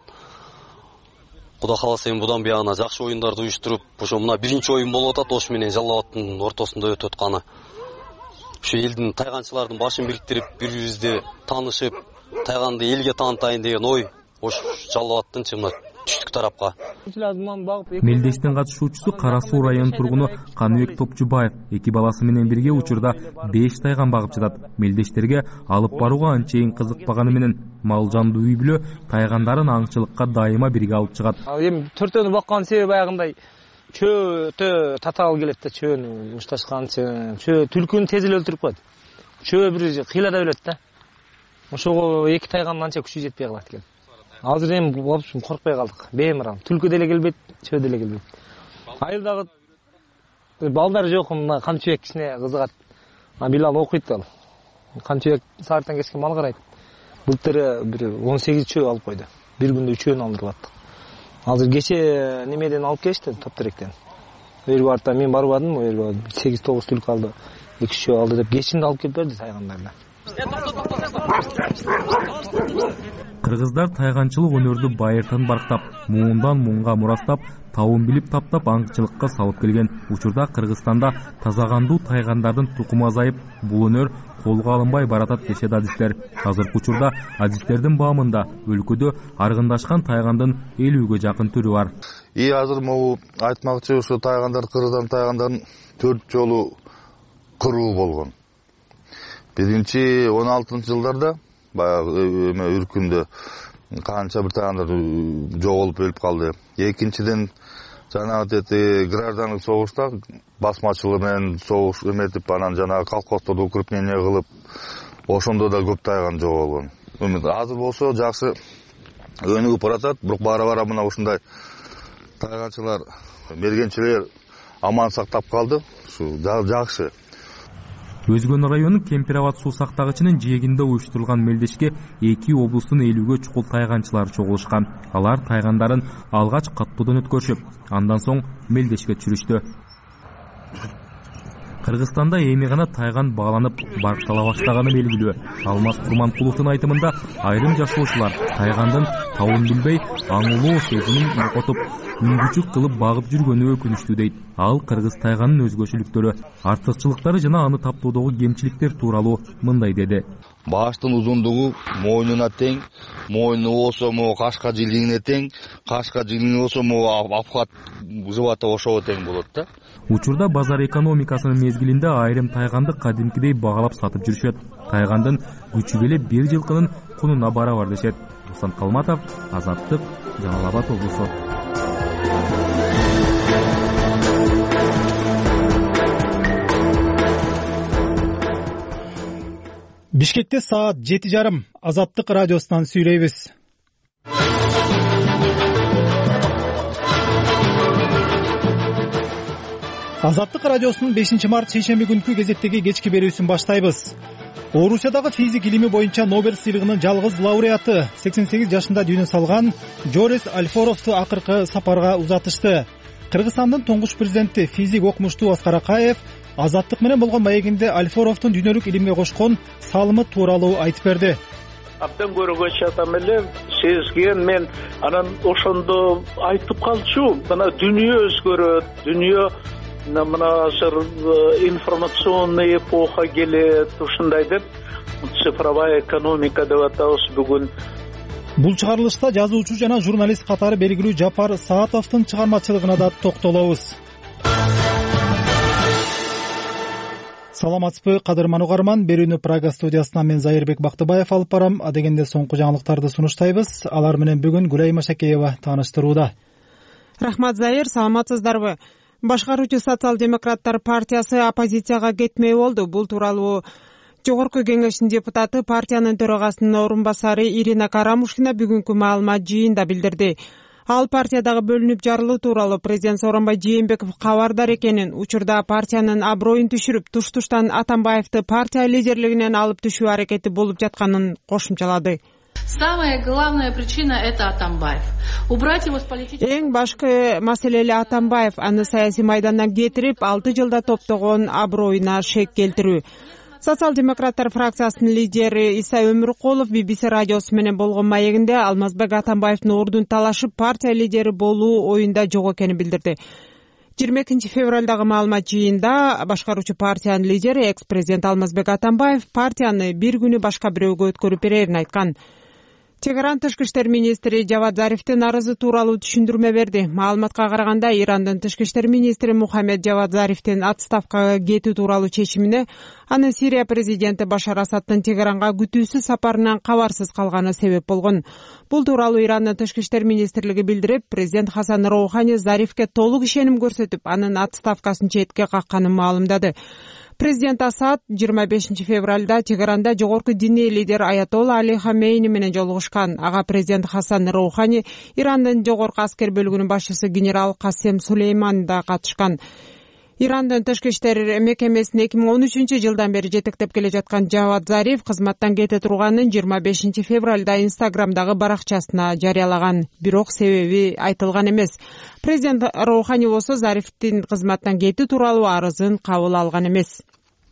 Кудай кааласа эми будан буягына жакшы оюндарды уюштуруп, ошо мына биринчи оюн болуп атат Ош менен Жалал Абаддын ортосунда өтүп атканы. Ошо элдин тайганчылардын башын бириктирип, бири-бирибизди таанышып, тайганды элге таанытайын деген ой Ош Жалал Абаддынчы мына түштүк тарапка. Мелдештин катышуучусу Кара Суу районунун тургуну Каныбек Топчубаев эки баласы менен бирге учурда беш тайган багып жатат. Мелдештерге алып барууга анчейин кызыкпаганы менен мал жанды үй бүлө тайгандарын аңчылыкка дайыма бирге алып чыгат. Эми төртөөнү баккан себеби баягындай чөө өтө татаал келет да, чөөнү мушташканчы, чөө түлкүнү тез эле өлтүрүп коет. Чөө бир кыйлада өлөт да. Ошого эки тайганын анча күчү жетпей калат экен. Азыр эми в общем коркпой калдык. Беймарал. Түлкү деле келбейт, чөө деле келбейт. Айылдагы балдар жок, мына Камчыбек кичине кызыгат. Билал окуйт ал. Камчыбек сааттан кечке мал карайт. Былтыр бир он сегиз чөө алып койду. Бир күндө үчөөнү алдырып аттык. Азыр кече немеден алып келишти, Топтеректен. Өргө барта мен барбадым, өргө сегиз тогуз түлкү алды, эки чөө алды деп кечинде алып келип берди тайгандарды. Кыргыздар тайганчылык өнөрдү байыртан барктап, муундан муунга мурастап, табын билип таптап аңчылыкка салып келген. Учурда Кыргызстанда тазагандуу тайгандардын тукуму азайып, бул өнөр колго алынбай баратат дешет адистер. Азыркы учурда адистердин баамында өлкөдө аргындашкан тайгандын элүүгө жакын түрү бар. И азыр могу айтмакчы, ушу тайгандар Кыргызстан тайгандарын төрт жолу кыруу болгон. Биринчи он алтынчы жылдарда баягы эме үркүндө канча бир тайгандар жоголуп өлүп калды. Экинчиден жанагы эти граждандык согушта басмачылык менен согуш эметип, анан жанагы колхоздорду укрепление кылып, ошондо да көп тайган жоголгон. Азыр болсо жакшы өнүгүп баратат, бирок бара-бара мына ушундай тайганчылар, мергенчилер аман сактап калды. Ушу жакшы. Өзгөн районунун Кемпирабад суу сактагычынын жээгинде уюштурулган мелдешке эки облустун элүүгө чукул тайганчылары чогулушкан. Алар тайгандарын алгач каттоодон өткөрүшүп, андан соң мелдешке чүрүштү. Кыргызстанда эми гана тайган бааланып барктала баштаганы белгилүү. Алмаз Курманкуловдун айтымында айрым жашоочулар тайгандын табын билбей, аңылуу сезимин жокотуп, үңгүчүк кылып багып жүргөнү өкүнүчтүү дейт. Ал кыргыз тайганынын өзгөчөлүктөрү, артыкчылыктары жана аны таптоодогу кемчиликтер тууралуу мындай деди. Баштын узундугу мойнуна тең, мойну болсо могу кашка жилиңине тең, кашка жилиңи болсо могу апхат животы ошого тең болот да. Учурда базар экономикасынын мезгилинде айрым тайганды кадимкидей багалап сатып жүрүшөт. Тайгандын күчү келе бир жылкынын кунуна барабар дешет. Руслан Калматов, Азаттык, Жалал Абад облусу. Бишкекте саат жети жарым. Азаттык радиосунан сүйлөйбүз. Азаттык радиосунун бешинчи март шейшемби күнкү кезектеги кечки берүүсүн баштайбыз. Орусиядағы физик илими боюнча Нобель сыйлыгынын жалгыз лауреаты сексен сегиз жашында дүйнө салган Жорис Альфоровду акыркы сапарга узатышты. Кыргызстандын туңгуч президенти физик окумуштуу Аскар Акаев Азаттык менен болгон маегинде Альфоровдун дүйнөлүк илимге кошкон салымы тууралуу айтып берди. Абдан көргөнчө атам эле сезген, мен анан ошондо айтып калчу, мына дүйнө өзгөрөт, дүйнө мына азыр информационный эпоха келет, ушундай деп, цифровая экономика деп атабыз бүгүн. Бул чыгарылышта жазуучу жана журналист катары белгилүү Жапар Саатовдун чыгармачылыгына да токтолобуз. Саламатсызбы, кадырман угарман. Берүүнү Прага студиясынан мен Зайырбек Бактыбаев алып барам. Адегенде соңку жаңылыктарды сунуштайбыз. Алар менен бүгүн Гүлай Машакеева тааныштырууда. Рахмат, Зайыр, саламатсыздарбы? Башкаруучу социал-демократтар партиясы оппозицияга кетмей болду. Бул тууралуу Жогорку кеңештин депутаты, партиянын төрагасынын орун басары Ирина Карамушкина бүгүнкү маалымат жыйында билдирди. Ал партиядагы бөлүнүп жарылуу тууралуу президент Сооронбай Жээнбеков кабардар экенин, учурда партиянын аброюн түшүрүп, туш-туштан Атамбаевди партия лидерлигинен алып түшүү аракети болуп жатканын кошумчалады. Самая главная причина — это Атамбаев. Убрать его с политического... Эң башкы маселе эле Атамбаев, аны саясий майдандан кетирип, алты жылда топтогон аброюна шек келтирүү. Социал-демократтар фракциясынын лидери Иса Өмүркулов би би си радиосу менен болгон маегинде Алмазбек Атамбаевдин ордун талашып партия лидери болуу оюнда жок экенин билдирди. жыйырма экинчи февралдагы маалымат жыйында башкаруучу партиянын лидери экс-президент Алмазбек Атамбаев партияны бир күнү башка бирөөгө өткөрүп берерин айткан. Тегеран тышкы иштер министри Жавад Зарифтин арызы тууралуу түшүндүрмө берди. Маалыматка караганда, Ирандын тышкы иштер министри Мухаммед Жавад Зарифтин отставкага кетүү тууралуу чечимине анын Сирия президенти Башар Асаддын Тегеранга күтүүсүз сапарынан кабарсыз калганы себеп болгон. Бул тууралуу Ирандын тышкы иштер министрлиги билдирип, президент Хасан Роухани Зарифке толук ишеним көрсөтүп, анын отставкасын четке какканын маалымдады. Президент Асад жыйырма бешинчи февралда Тегеранда жогорку диний лидер Аятолла Али Хамейни менен жолугушкан. Ага президент Хасан Роухани Ирандын жогорку аскер бөлүгүнүн башчысы генерал Касем Сулейман да катышкан. Ирандын тышкы иштер мекемесин эки миң он үчүнчү жылдан бери жетектеп келе жаткан Жавад Зариф кызматтан кете турганын жыйырма бешинчи февралда Инстаграмдагы баракчасына жарыялаган, бирок себеби айтылган эмес. Президент Роухани болсо Зарифтин кызматтан кетүү тууралуу арызын кабыл алган эмес.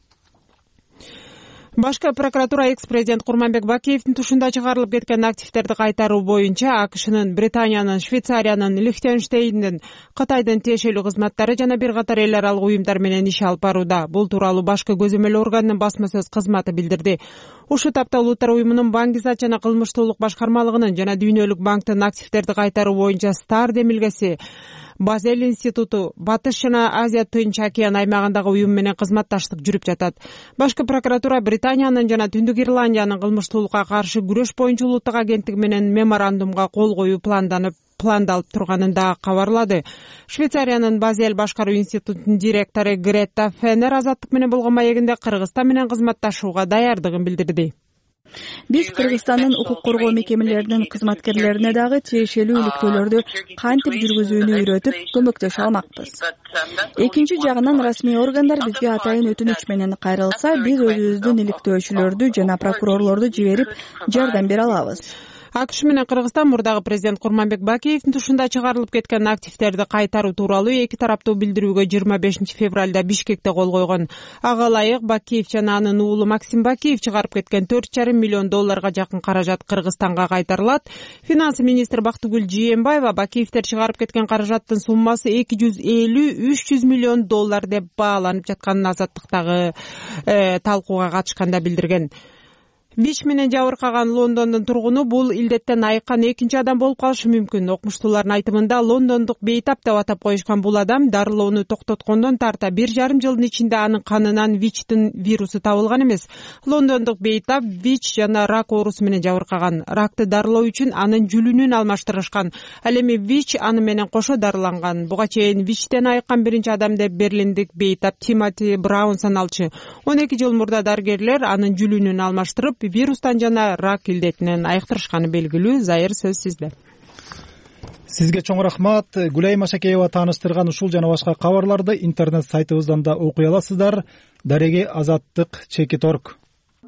Башкы прокуратура экс-президент Курманбек Бакиевдин тушунда чыгарылып кеткен активдерди кайтаруу боюнча АКШнын, Британиянын, Швейцариянын, Лихтенштейндин, Кытайдын тиешелүү кызматтары жана бир катар эл аралык уюмдар менен иш алып барууда. Бул тууралуу башкы көзөмөл органынын басма сөз кызматы билдирди. Ушул тапта Улуттар уюмунун Баңгизат жана кылмыштуулук башкармалыгынын жана Дүйнөлүк банктын активдерди кайтаруу боюнча Стар демилгеси, Базель институту, Батыш жана Азия Тынч океан аймагындагы уюм менен кызматташтык жүрүп жатат. Башкы прокуратура Британиянын жана Түндүк Ирландиянын кылмыштуулукка каршы күрөш боюнча улуттук агенттиги менен меморандумга кол коюу планданып пландалып турганын да кабарлады. Швейцариянын Базель башкаруу институтунун директору Гретта Фенер Азаттык менен болгон маегинде Кыргызстан менен кызматташууга даярдыгын билдирди. Биз Кыргызстандын укук коргоо мекемелеринин кызматкерлерине дагы тиешелүү иликтөөлөрдү кантип жүргүзүүнү үйрөтүп көмөктөшө алмакпыз. Экинчи жагынан расмий органдар бизге атайын өтүнүч менен кайрылса, биз өзүбүздүн иликтөөчүлөрдү жана прокурорлорду жиберип жардам бере алабыз. АКШ менен Кыргызстан мурдагы президент Курманбек Бакиевдин тушунда чыгарылып кеткен активдерди кайтаруу тууралуу эки тараптуу билдирүүгө жыйырма бешинчи февралда Бишкекте кол койгон. Ага ылайык Бакиев жана анын уулу Максим Бакиев чыгарып кеткен төрт жарым миллион долларга жакын каражат Кыргызстанга кайтарылат. Финанс министри Бактыгүл Жээнбаева Бакиевдер чыгарып кеткен каражаттын суммасы эки жүз элүү үч жүз миллион доллар деп бааланып жатканын Азаттыктагы э, талкууга катышканда билдирген. ВИЧ менен жабыркаган Лондондун тургуну бул илдеттен айыккан экинчи адам болуп калышы мүмкүн. Окумуштуулардын айтымында Лондондук Бейтап деп атап коюшкан бул адам дарылоону токтоткондон тарта бир жарым жылдын ичинде анын канынан ВИЧтин вирусу табылган эмес. Лондондук Бейтап ВИЧ жана рак оорусу менен жабыркаган. Ракты дарылоо үчүн анын жүлүнүн алмаштырышкан. Ал эми ВИЧ аны менен кошо дарыланган. Буга чейин ВИЧтен айыккан биринчи адам деп берлиндик Бейтап Тимоти Браун саналчу. он эки жыл мурда дарыгерлер анын жүлүнүн алмаштырып вирустан жана рак илдетинен айыктырышканы белгилүү. Зайыр, сөз сизде. Сизге чоң рахмат. Гүлай Машакеева тааныштырган ушул жана башка кабарларды интернет сайтыбыздан да окуй аласыздар. Дареги азаттык чекит точка орг.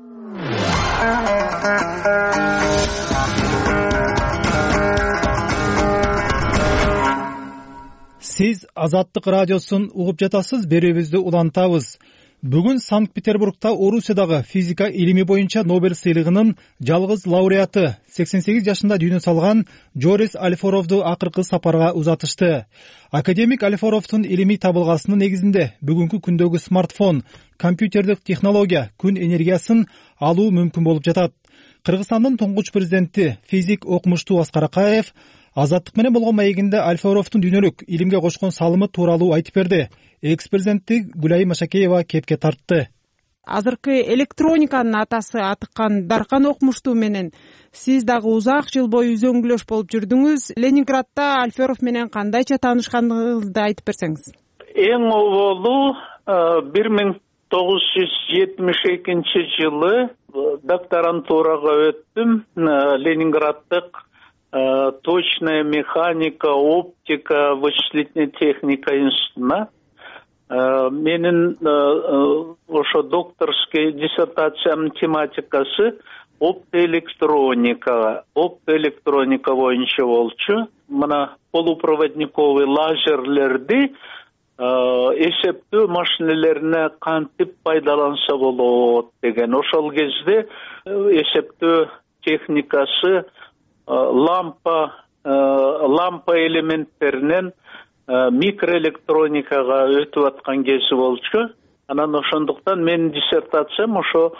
Сиз Азаттык радиосун угуп жатасыз. Берүүбүздү улантабыз. Бүгүн Санкт-Петербургда Орусиядагы физика илими боюнча Нобель сыйлыгынын жалгыз лауреаты сексен сегиз жашында дүйнө салган Жорис Алиферовду акыркы сапарга узатышты. Академик Алиферовдун илимий табылгасынын негизинде бүгүнкү күндөгү смартфон, компьютердик технология, күн энергиясын алуу мүмкүн болуп жатат. Кыргызстандын туңгуч президенти, физик окумуштуу Аскар Акаев Азаттык менен болгон маегинде Алиферовдун дүйнөлүк илимге кошкон салымы тууралуу айтып берди. Экс-президенти Гүлай Машакеева кепке тартты. Азыркы электрониканын атасы атыккан Даркан окумуштуу менен сиз дагы узак жыл бою үзөңгүлөш болуп жүрдүңүз. Ленинградда Алиферов менен кандайча таанышкандыгыңызды айтып берсеңиз. Эң оболу бир миң тогуз жүз жетимиш экинчи жылы докторантурага өттүм. Ленинграддык точная механика, оптика, вычислительная техника институтуна. Менин ошо докторский диссертациямдын тематикасы оптоэлектроника, оптоэлектроника боюнча болчу. Мына полупроводниковый лазерлерди эсептөө машинелерине кантип пайдаланса болот деген. Ошол кезде эсептөө техникасы лампа лампа элементтеринен микроэлектроникага өтүп аткан кези болчу. Анан ошондуктан менин диссертациям ошо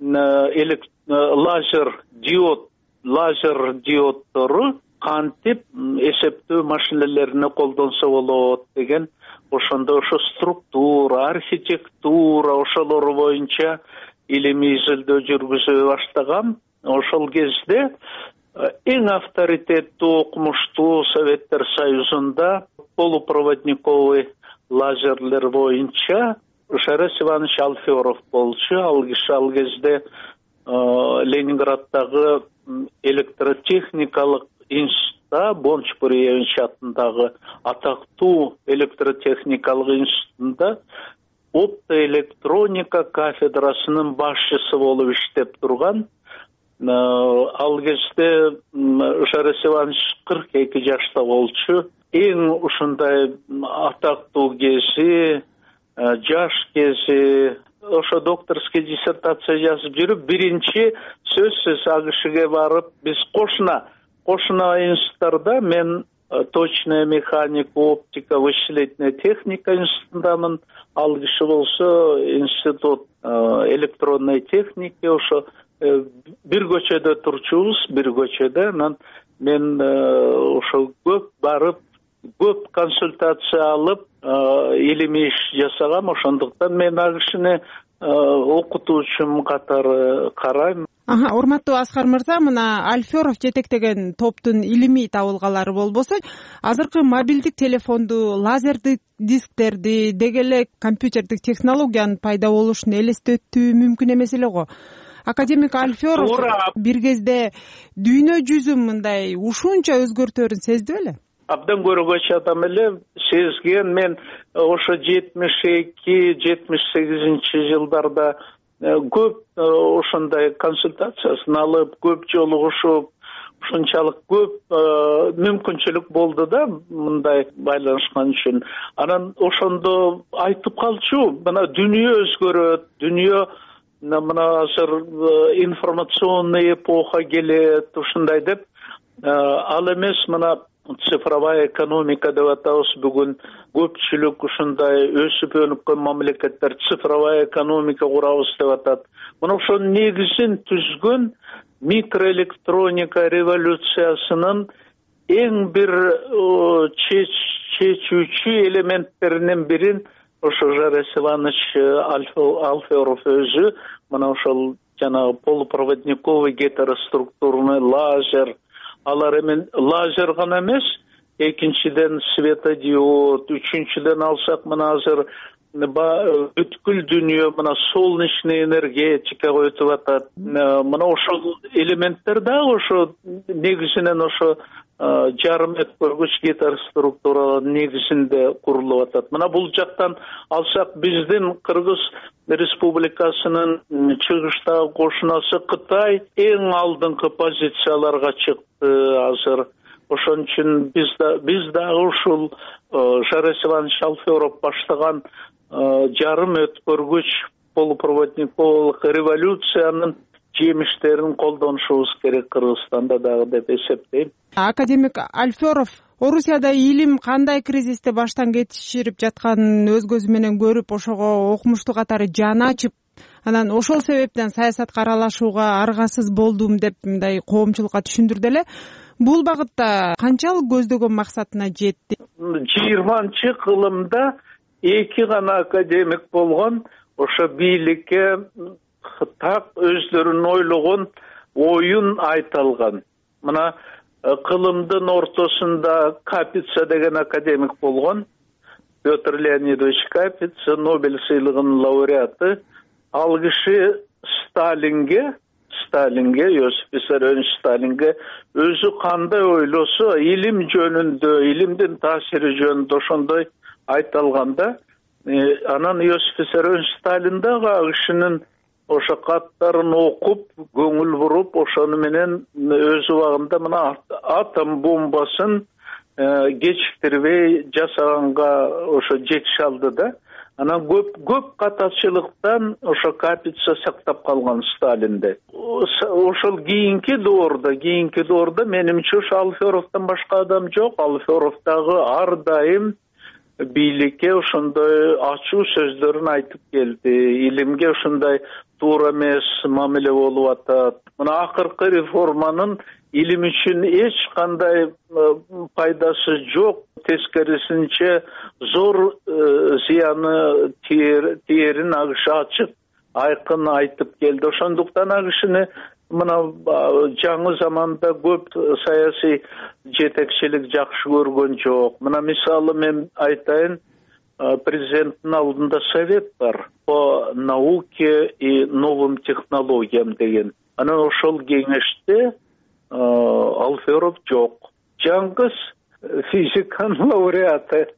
лазер диод лазер диоддору кантип эсептөө машинелерине колдонсо болот деген. Ошондо ошо структура, архитектура ошолор боюнча илимий изилдөө жүргүзө баштагам. Ошол кезде эң авторитеттүү окумуштуу Советтер Союзунда полупроводниковый лазерлер боюнча Жорис Иванович Алферов болчу. Ал киши ал кезде Ленинграддагы электротехникалык институтта Бонч Буриевич атындагы атактуу электротехникалык институтунда оптоэлектроника кафедрасынын башчысы болуп иштеп турган. Ал кезде Жорис Иванович кырк эки жашта болчу. Эң ушундай атактуу кези, жаш кези, ошо докторский диссертация жазып жүрүп, биринчи сөзсүз АКШге барып, биз кошуна, кошуна институттарда мен точная механика, оптика, вычислительная техника институтунан, ал киши болсо институт электронной техники, ошо бир көчөдө турчубуз, бир көчөдө. Анан мен ошо көп барып, көп консультация алып, илимий иш жасагам. Ошондуктан мен АКШны окутуучум катары карайм. Аха, урматтуу Аскар мырза, мына Алферов жетектеген топтун илимий табылгалары болбосо, азыркы мобилдик телефонду, лазердик дисктерди, деги эле компьютердик технологиянын пайда болушун элестетүү мүмкүн эмес эле го. Академик Альферов бир кезде дүйнө жүзүн мындай ушунча өзгөртөөрүн сезди беле? Абдан көргөч адам эле сезген. Мен ошо жетимиш эки жетимиш сегизинчи жылдарда көп ошондой консультациясын алып, көп жолугушуп, ушунчалык көп мүмкүнчүлүк болду да мындай байланышкан үчүн. Анан ошондо айтып калчу, мына дүйнө өзгөрөт, дүйнө мына азыр информационный эпоха келет, ушундай деп. Ал эмес мына цифровая экономика деп атабыз бүгүн. Көпчүлүк ушундай өсүп өнүккөн мамлекеттер цифровая экономика курабыз деп атат. Мына ошонун негизин түзгөн микроэлектроника революциясынын эң бир чечүүчү элементтеринин бирин ошо Жарес Иванович Альферов өзү мына ошол жанагы полупроводниковый гетероструктурный лазер, алар эми лазер гана эмес, экинчиден светодиод, үчүнчүдөн алсак мына азыр бүткүл дүйнө мына солнечный энергетикага өтүп атат. Мына ошол элементтер дагы ошо негизинен ошо жарым өткөргүч гетероструктуралардын негизинде курулуп атат. Мына бул жактан алсак биздин Кыргыз Республикасынын чыгыштагы кошунасы Кытай эң алдыңкы позицияларга чыкты азыр. Ошон үчүн биз да биз дагы ушул Жарес Иванович Альферов баштаган жарым өткөргүч полупроводниковый революциянын жемиштерин колдонушубуз керек Кыргызстанда дагы деп эсептейм. Академик Альферов, Орусияда илим кандай кризисти баштан кечирип жатканын өз көзү менен көрүп, ошого окумуштуу катары жан ачып, анан ошол себептен саясатка аралашууга аргасыз болдум деп мындай коомчулукка түшүндүрдү эле. Бул багытта канчалык көздөгөн максатына жетти? жыйырманчы кылымда эки гана академик болгон, ошо бийликке так өздөрүн ойлогон оюн айта алган. Мына кылымдын ортосунда Капица деген академик болгон, Петр Леонидович Капица, Нобель сыйлыгынын лауреаты. Ал киши Сталинге Сталинге, Иосиф Виссарионович Сталинге өзү кандай ойлосо, илим жөнүндө, илимдин таасири жөнүндө ошондой айта алганда, анан Иосиф Виссарионович Сталин дагы кишинин ошо каттарын окуп, көңүл буруп, ошону менен өз убагында мына атом бомбасын кечиктирбей жасаганга ошо жетише алды да. Анан көп көп катачылыктан ошо Капица сактап калган Сталинде. Ошол кийинки доордо, кийинки доордо менимче ошо Альферовдон башка адам жок. Альферов дагы ар дайым бийликке ошондой ачуу сөздөрүн айтып келди. Илимге ошондой туура эмес мамиле болуп атат. Мына акыркы реформанын илим үчүн эч кандай пайдасы жок, тескерисинче зор зыяны тиерин ал киши ачык айкын айтып келди. Ошондуктан ал кишини мына жаңы заманда көп саясий жетекчилик жакшы көргөн жок. Мына мисалы мен айтайын, президенттин алдында совет бар по науке и новым технологиям деген. Анан ошол кеңеште Альферов жок. Жаңгыз физиканын лауреаты,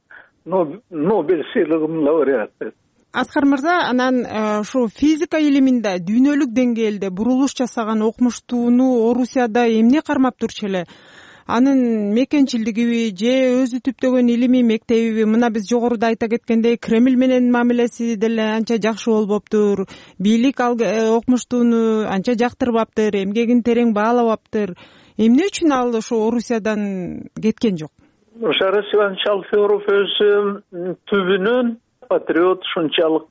Нобель сыйлыгынын лауреаты. Аскар мырза, анан ушу физика илиминде дүйнөлүк деңгээлде бурулуш жасаган окумуштууну Орусияда эмне кармап турчу эле? Анын мекенчилдигиби же өзү түптөгөн илимий мектебиби? Мына биз жогоруда айта кеткендей, Кремль менен мамилеси деле анча жакшы болбоптур. Бийлик ал окумуштууну анча жактырбаптыр, эмгегин терең баалабаптыр. Эмне үчүн ал ошо Орусиядан кеткен жок? Жарес Иванович Альферов өзү түбүнөн патриот, ушунчалык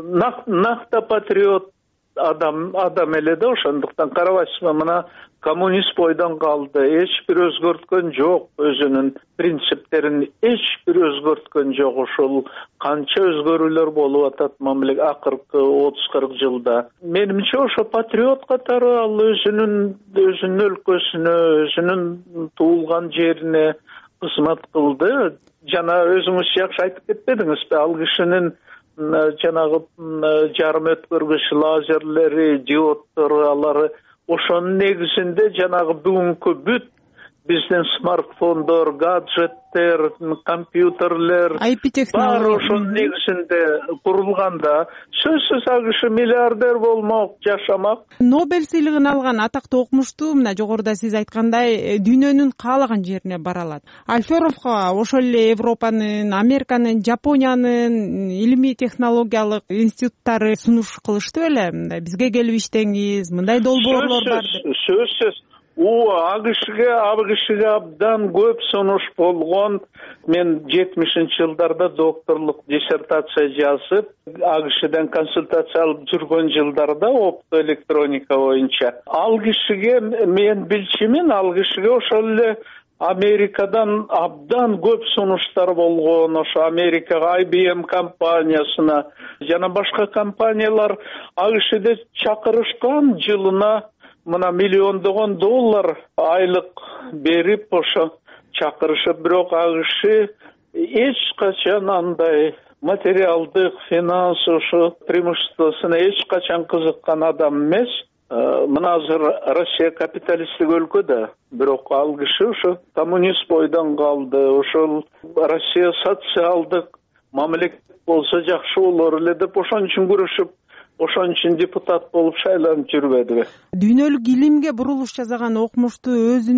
накта патриот адам адам эле да, ошондуктан карабайсызбы, мына коммунист бойдон калды, эч бир өзгөрткөн жок, өзүнүн принциптерин эч бир өзгөрткөн жок. Ошол канча өзгөрүүлөр болуп атат мамиле акыркы отуз кырк жылда. Менимче ошо патриот катары ал өзүнүн өзүнүн өлкөсүнө, өзүнүн туулган жерине кызмат кылды. Жана өзүңүз жакшы айтып кетпедиңизби, ал кишинин жанагы жарым өткөргүч лазерлери, диоддору, алары ошонун негизинде жанагы бүгүнкү бүт биздин смартфондор, гаджеттер, компьютерлер ай пи технология баары ошонун негизинде курулганда сөзсүз ал киши миллиардер болмок, жашамак. Нобель сыйлыгын алган атактуу окумуштуу мына жогоруда сиз айткандай дүйнөнүн каалаган жерине бара алат. Альферовго ошол эле Европанын, Американын, Жапониянын илимий технологиялык институттары сунуш кылышты беле? Мындай бизге келип иштеңиз, мындай долбоорлор бар деп. Сөзсүз у агышыга абгышыга абдан көп сунуш болгон. Мен жетимишинчи жылдарда докторлук диссертация жазып, агышыдан консультация алып жүргөн жылдарда оптоэлектроника боюнча. Ал кишиге мен билчимин, ал кишиге ошол эле Америкадан абдан көп сунуштар болгон. Ошо Америкага ай би эм компаниясына жана башка компаниялар агышыда чакырышкан, жылына мына миллиондогон доллар айлык берип ошо чакырышып, бирок агышы эч качан андай материалдык, финанс ошо преимуществосуна эч качан кызыккан адам эмес. Мына азыр Россия капиталисттик өлкө да, бирок ал киши ошо коммунист бойдон калды. Ошол Россия социалдык мамлекет болсо жакшы болор эле деп ошон үчүн күрөшүп, ошон үчүн депутат болуп шайланып жүрбөдүбү? Дүйнөлүк илимге бурулуш жасаган окумуштуу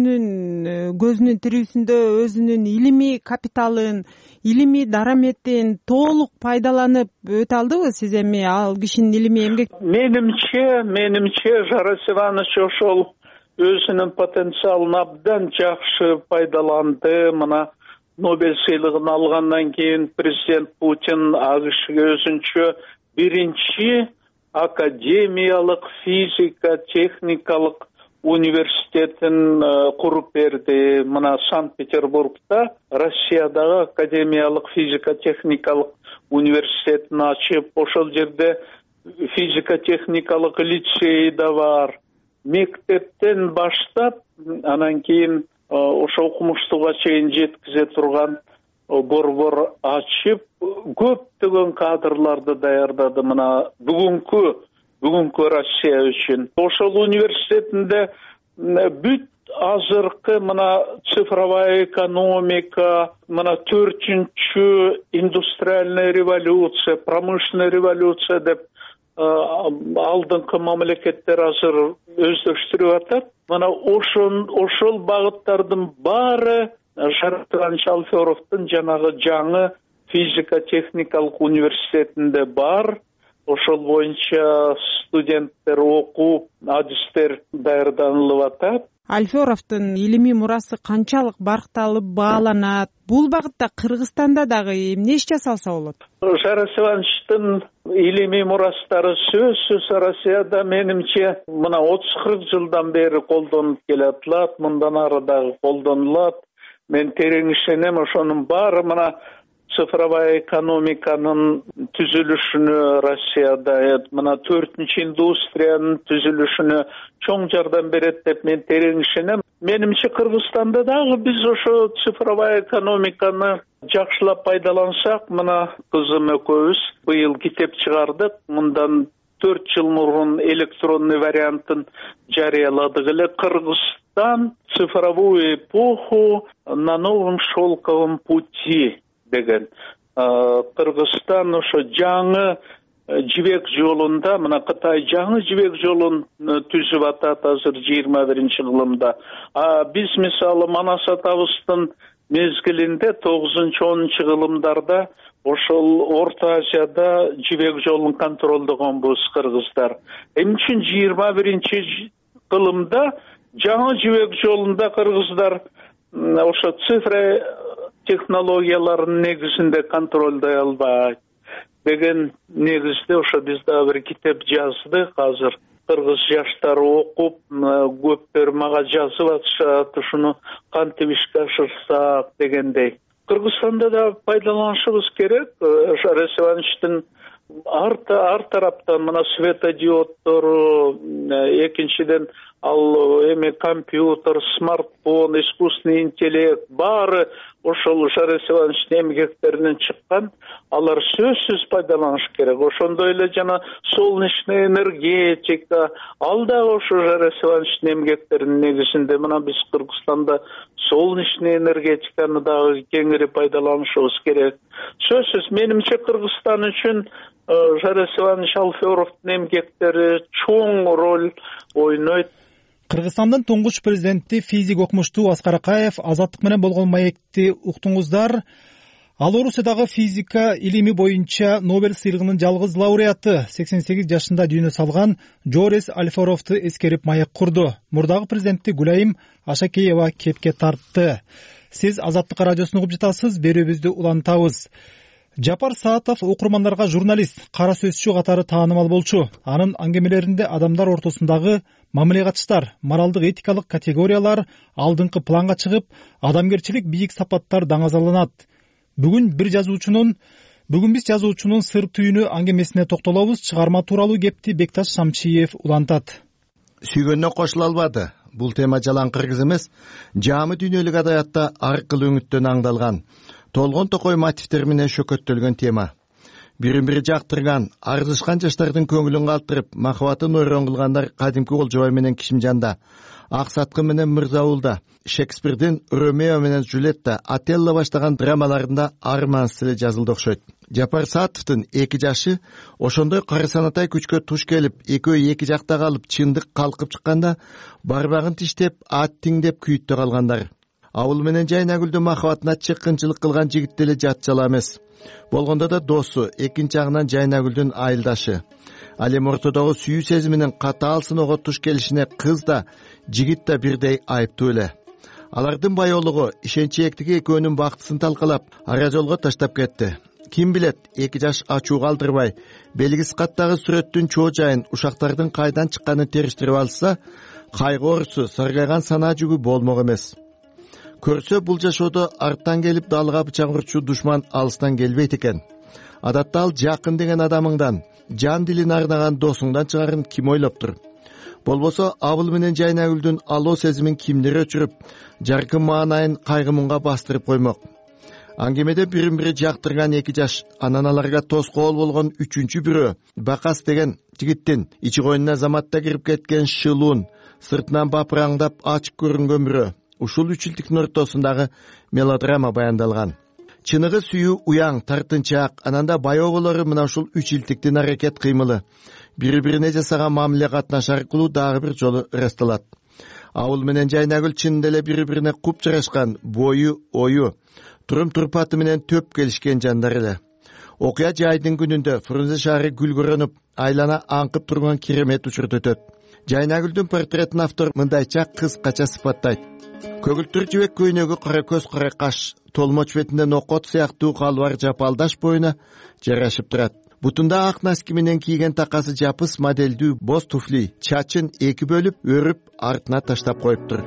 өзүнүн көзүнүн тирүүсүндө өзүнүн илимий капиталын, илимий дараметин толук пайдаланып өтө алдыбы сиз эми ал кишинин илимий эмгек? Менимче, менимче Жарас Иванович ошол өзүнүн потенциалын абдан жакшы пайдаланды. Мына Нобель сыйлыгын алгандан кийин президент Путин агышыга өзүнчө биринчи академиялык физика техникалык университетин куруп берди. Мына Санкт-Петербургда Россиядагы академиялык физика техникалык университетин ачып, ошол жерде физика техникалык лицей да бар. Мектептен баштап анан кийин ошо окумуштууга чейин жеткизе турган борбор ачып, көптөгөн кадрларды даярдады мына бүгүнкү бүгүнкү Россия үчүн. Ошол университетинде бүт азыркы мына цифровая экономика, мына төртүнчү индустриальная революция, промышленная революция деп алдыңкы мамлекеттер азыр өздөштүрүп атат. Мына ошол ошол багыттардын баары Жарас Иванович Альферовдун жанагы жаңы физика техникалык университетинде бар. Ошол боюнча студенттер окуп, адистер даярданылып атат. Альферовдун илимий мурасы канчалык баркталып бааланат? Бул багытта Кыргызстанда дагы эмне иш жасалса болот? Жарас Ивановичтин илимий мурастары сөзсүз Россияда менимче мына отуз кырк жылдан бери колдонуп келатылат, мындан ары дагы колдонулат. Мен терең ишенем, ошонун баары мына цифровая экономиканын түзүлүшүнө Россияда, мына төртүнчү индустриянын түзүлүшүнө чоң жардам берет деп мен терең ишенем. Менимче Кыргызстанда дагы биз ошо цифровая экономиканы жакшылап пайдалансак, мына кызым экөөбүз быйыл китеп чыгардык. Мындан төрт жыл мурун электронный вариантын жарыяладык эле. Кыргызстан цифровую эпоху на новом шелковом пути деген. Кыргызстан ошо жаңы жибек жолунда, мына Кытай жаңы жибек жолун түзүп атат азыр жыйырма биринчи кылымда. А биз мисалы Манас атабыздын мезгилинде тогузунчу онунчу кылымдарда ошол Орто Азияда жибек жолун контролдогонбуз кыргыздар. Эмне үчүн жыйырма биринчи кылымда жаңы жибек жолунда кыргыздар ошо цифра технологиялардын негизинде контролдой албайт деген негизде ошо биз дагы бир китеп жаздык. Азыр кыргыз жаштары окуп, көптөр мага жазып атышат, ушуну кантип ишке ашырсак дегендей. Кыргызстанда да пайдаланышыбыз керек. Жарас Ивановичтин ар тараптан мына светодиоддору, экинчиден ал эми компьютер, смартфон, искусственный интеллект баары ошол Жара Исаевичтин эмгектеринен чыккан. Алар сөзсүз пайдаланыш керек. Ошондой эле жана солнечная энергетика, ал дагы ошо Жара Исаевичтин эмгектеринин негизинде. Мына биз Кыргызстанда солнечный энергетиканы дагы кеңири пайдаланышыбыз керек. Сөзсүз менимче Кыргызстан үчүн Жара Исаевич Алферовдун эмгектери чоң роль ойнойт. Кыргызстандын туңгуч президенти физик окумуштуу Аскар Акаев Азаттык менен болгон маекти уктуңуздар. Ал Орусиядагы физика илими боюнча Нобель сыйлыгынын жалгыз лауреаты сексен сегиз жашында дүйнө салган Жорис Алферовду эскерип маек курду. Мурдагы президентти Гүлайым Ашакеева кепке тартты. Сиз Азаттык радиосун угуп жатасыз, берүүбүздү улантабыз. Жапар Саатов окурмандарга журналист, кара сөзчү катары таанымал болчу. Анын аңгемелеринде адамдар ортосундагы мамиле катыштар, моралдык этикалык категориялар алдыңкы планга чыгып, адамгерчилик бийик сапаттар даңазаланат. Бүгүн бир жазуучунун, бүгүн биз жазуучунун сыр түйүнү аңгемесине токтолобуз. Чыгарма тууралуу кепти Бекташ Шамчиев улантат. Сүйгөндөн кошула албады. Бул тема жалаң кыргыз эмес, жаамы дүйнөлүк адаятта аркылуу үңүттөн аңдалган, толгон токой мотивтер менен шөкөттөлгөн тема. Бирин бири жактырган, арзышкан жаштардын көңүлүн калтырып, махабатын ойрон кылгандар кадимки Колжобай менен Кишимжанда, Аксаткы менен Мырзаулда, Шекспирдин Ромео менен Джульетта, Отелло баштаган драмаларында армансыз эле жазылды окшойт. Жапар Саатовдун эки жашы ошондой кара санатай күчкө туш келип, экөө эки жакта калып, чындык калкып чыкканда барбагын тиштеп, ат тиңдеп күйүттө калгандар. Ауыл менен Жайнагүлдүн махабатына чыккынчылык кылган жигит деле жат жала эмес. Болгондо да досу, экинчи жагынан Жайнагүлдүн айылдашы. Ал эми ортодогу сүйүү сезиминин катаал сыноого туш келишине кыз да, жигит да бирдей айыптуу эле. Алардын байоолугу, ишенчээктиги экөөнүн бактысын талкалап, ара жолго таштап кетти. Ким билет, эки жаш ачуу калтырбай, белгисиз каттагы сүрөттүн чоо жайын, ушактардын кайдан чыкканын териштирип алса, кайгы оорусу, саргайган санаа жүгү болмок эмес. Көрсө бул жашоодо арттан келип далга бычак урчу душман алыстан келбейт экен. Адатта ал жакын деген адамыңдан, жан дилин арнаган досуңдан чыгарын ким ойлоптур? Болбосо Абыл менен Жайнагүлдүн алоо сезимин кимдир өчүрүп, жаркын маанайын кайгы-мунга бастырып коймок? Аңгемеде бирин бири жактырган эки жаш, анан аларга тоскоол болгон үчүнчү бирөө, Бакас деген жигиттин ичи койнуна заматта кирип кеткен шылуун, сыртынан бапыраңдап ачык көрүнгөн бирөө. Ушул үчүлтүктүн ортосундагы мелодрама баяндалган. Чыныгы сүйүү уяң, тартынчаак, ананда байоолору мына ушул үчүлтүктүн аракет кыймылы. Бири-бирине жасаган мамиле катнаш аркылуу дагы бир жолу ырасталат. Абыл менен Жайнагүл чынында эле бири-бирине куп жарашкан, бою, ою, турум-турпаты менен төп келишкен жандар эле. Окуя жайдын күнүндө Фрунзе шаары гүл көрөнүп, айлана аңкып турган керемет учурда өтөт. Жайнагүлдүн портретин автор мындайча кыскача сыпаттайт. Көгүлтүр жибек көйнөгү, кара көз, кара каш, толмоч бетинен окот сыяктуу калбар жапалдаш боюна жарашып турат. Бутунда ак носки менен кийген такасы жапыс моделдүү боз туфли, чачын эки бөлүп, өрүп, артына таштап коюптур.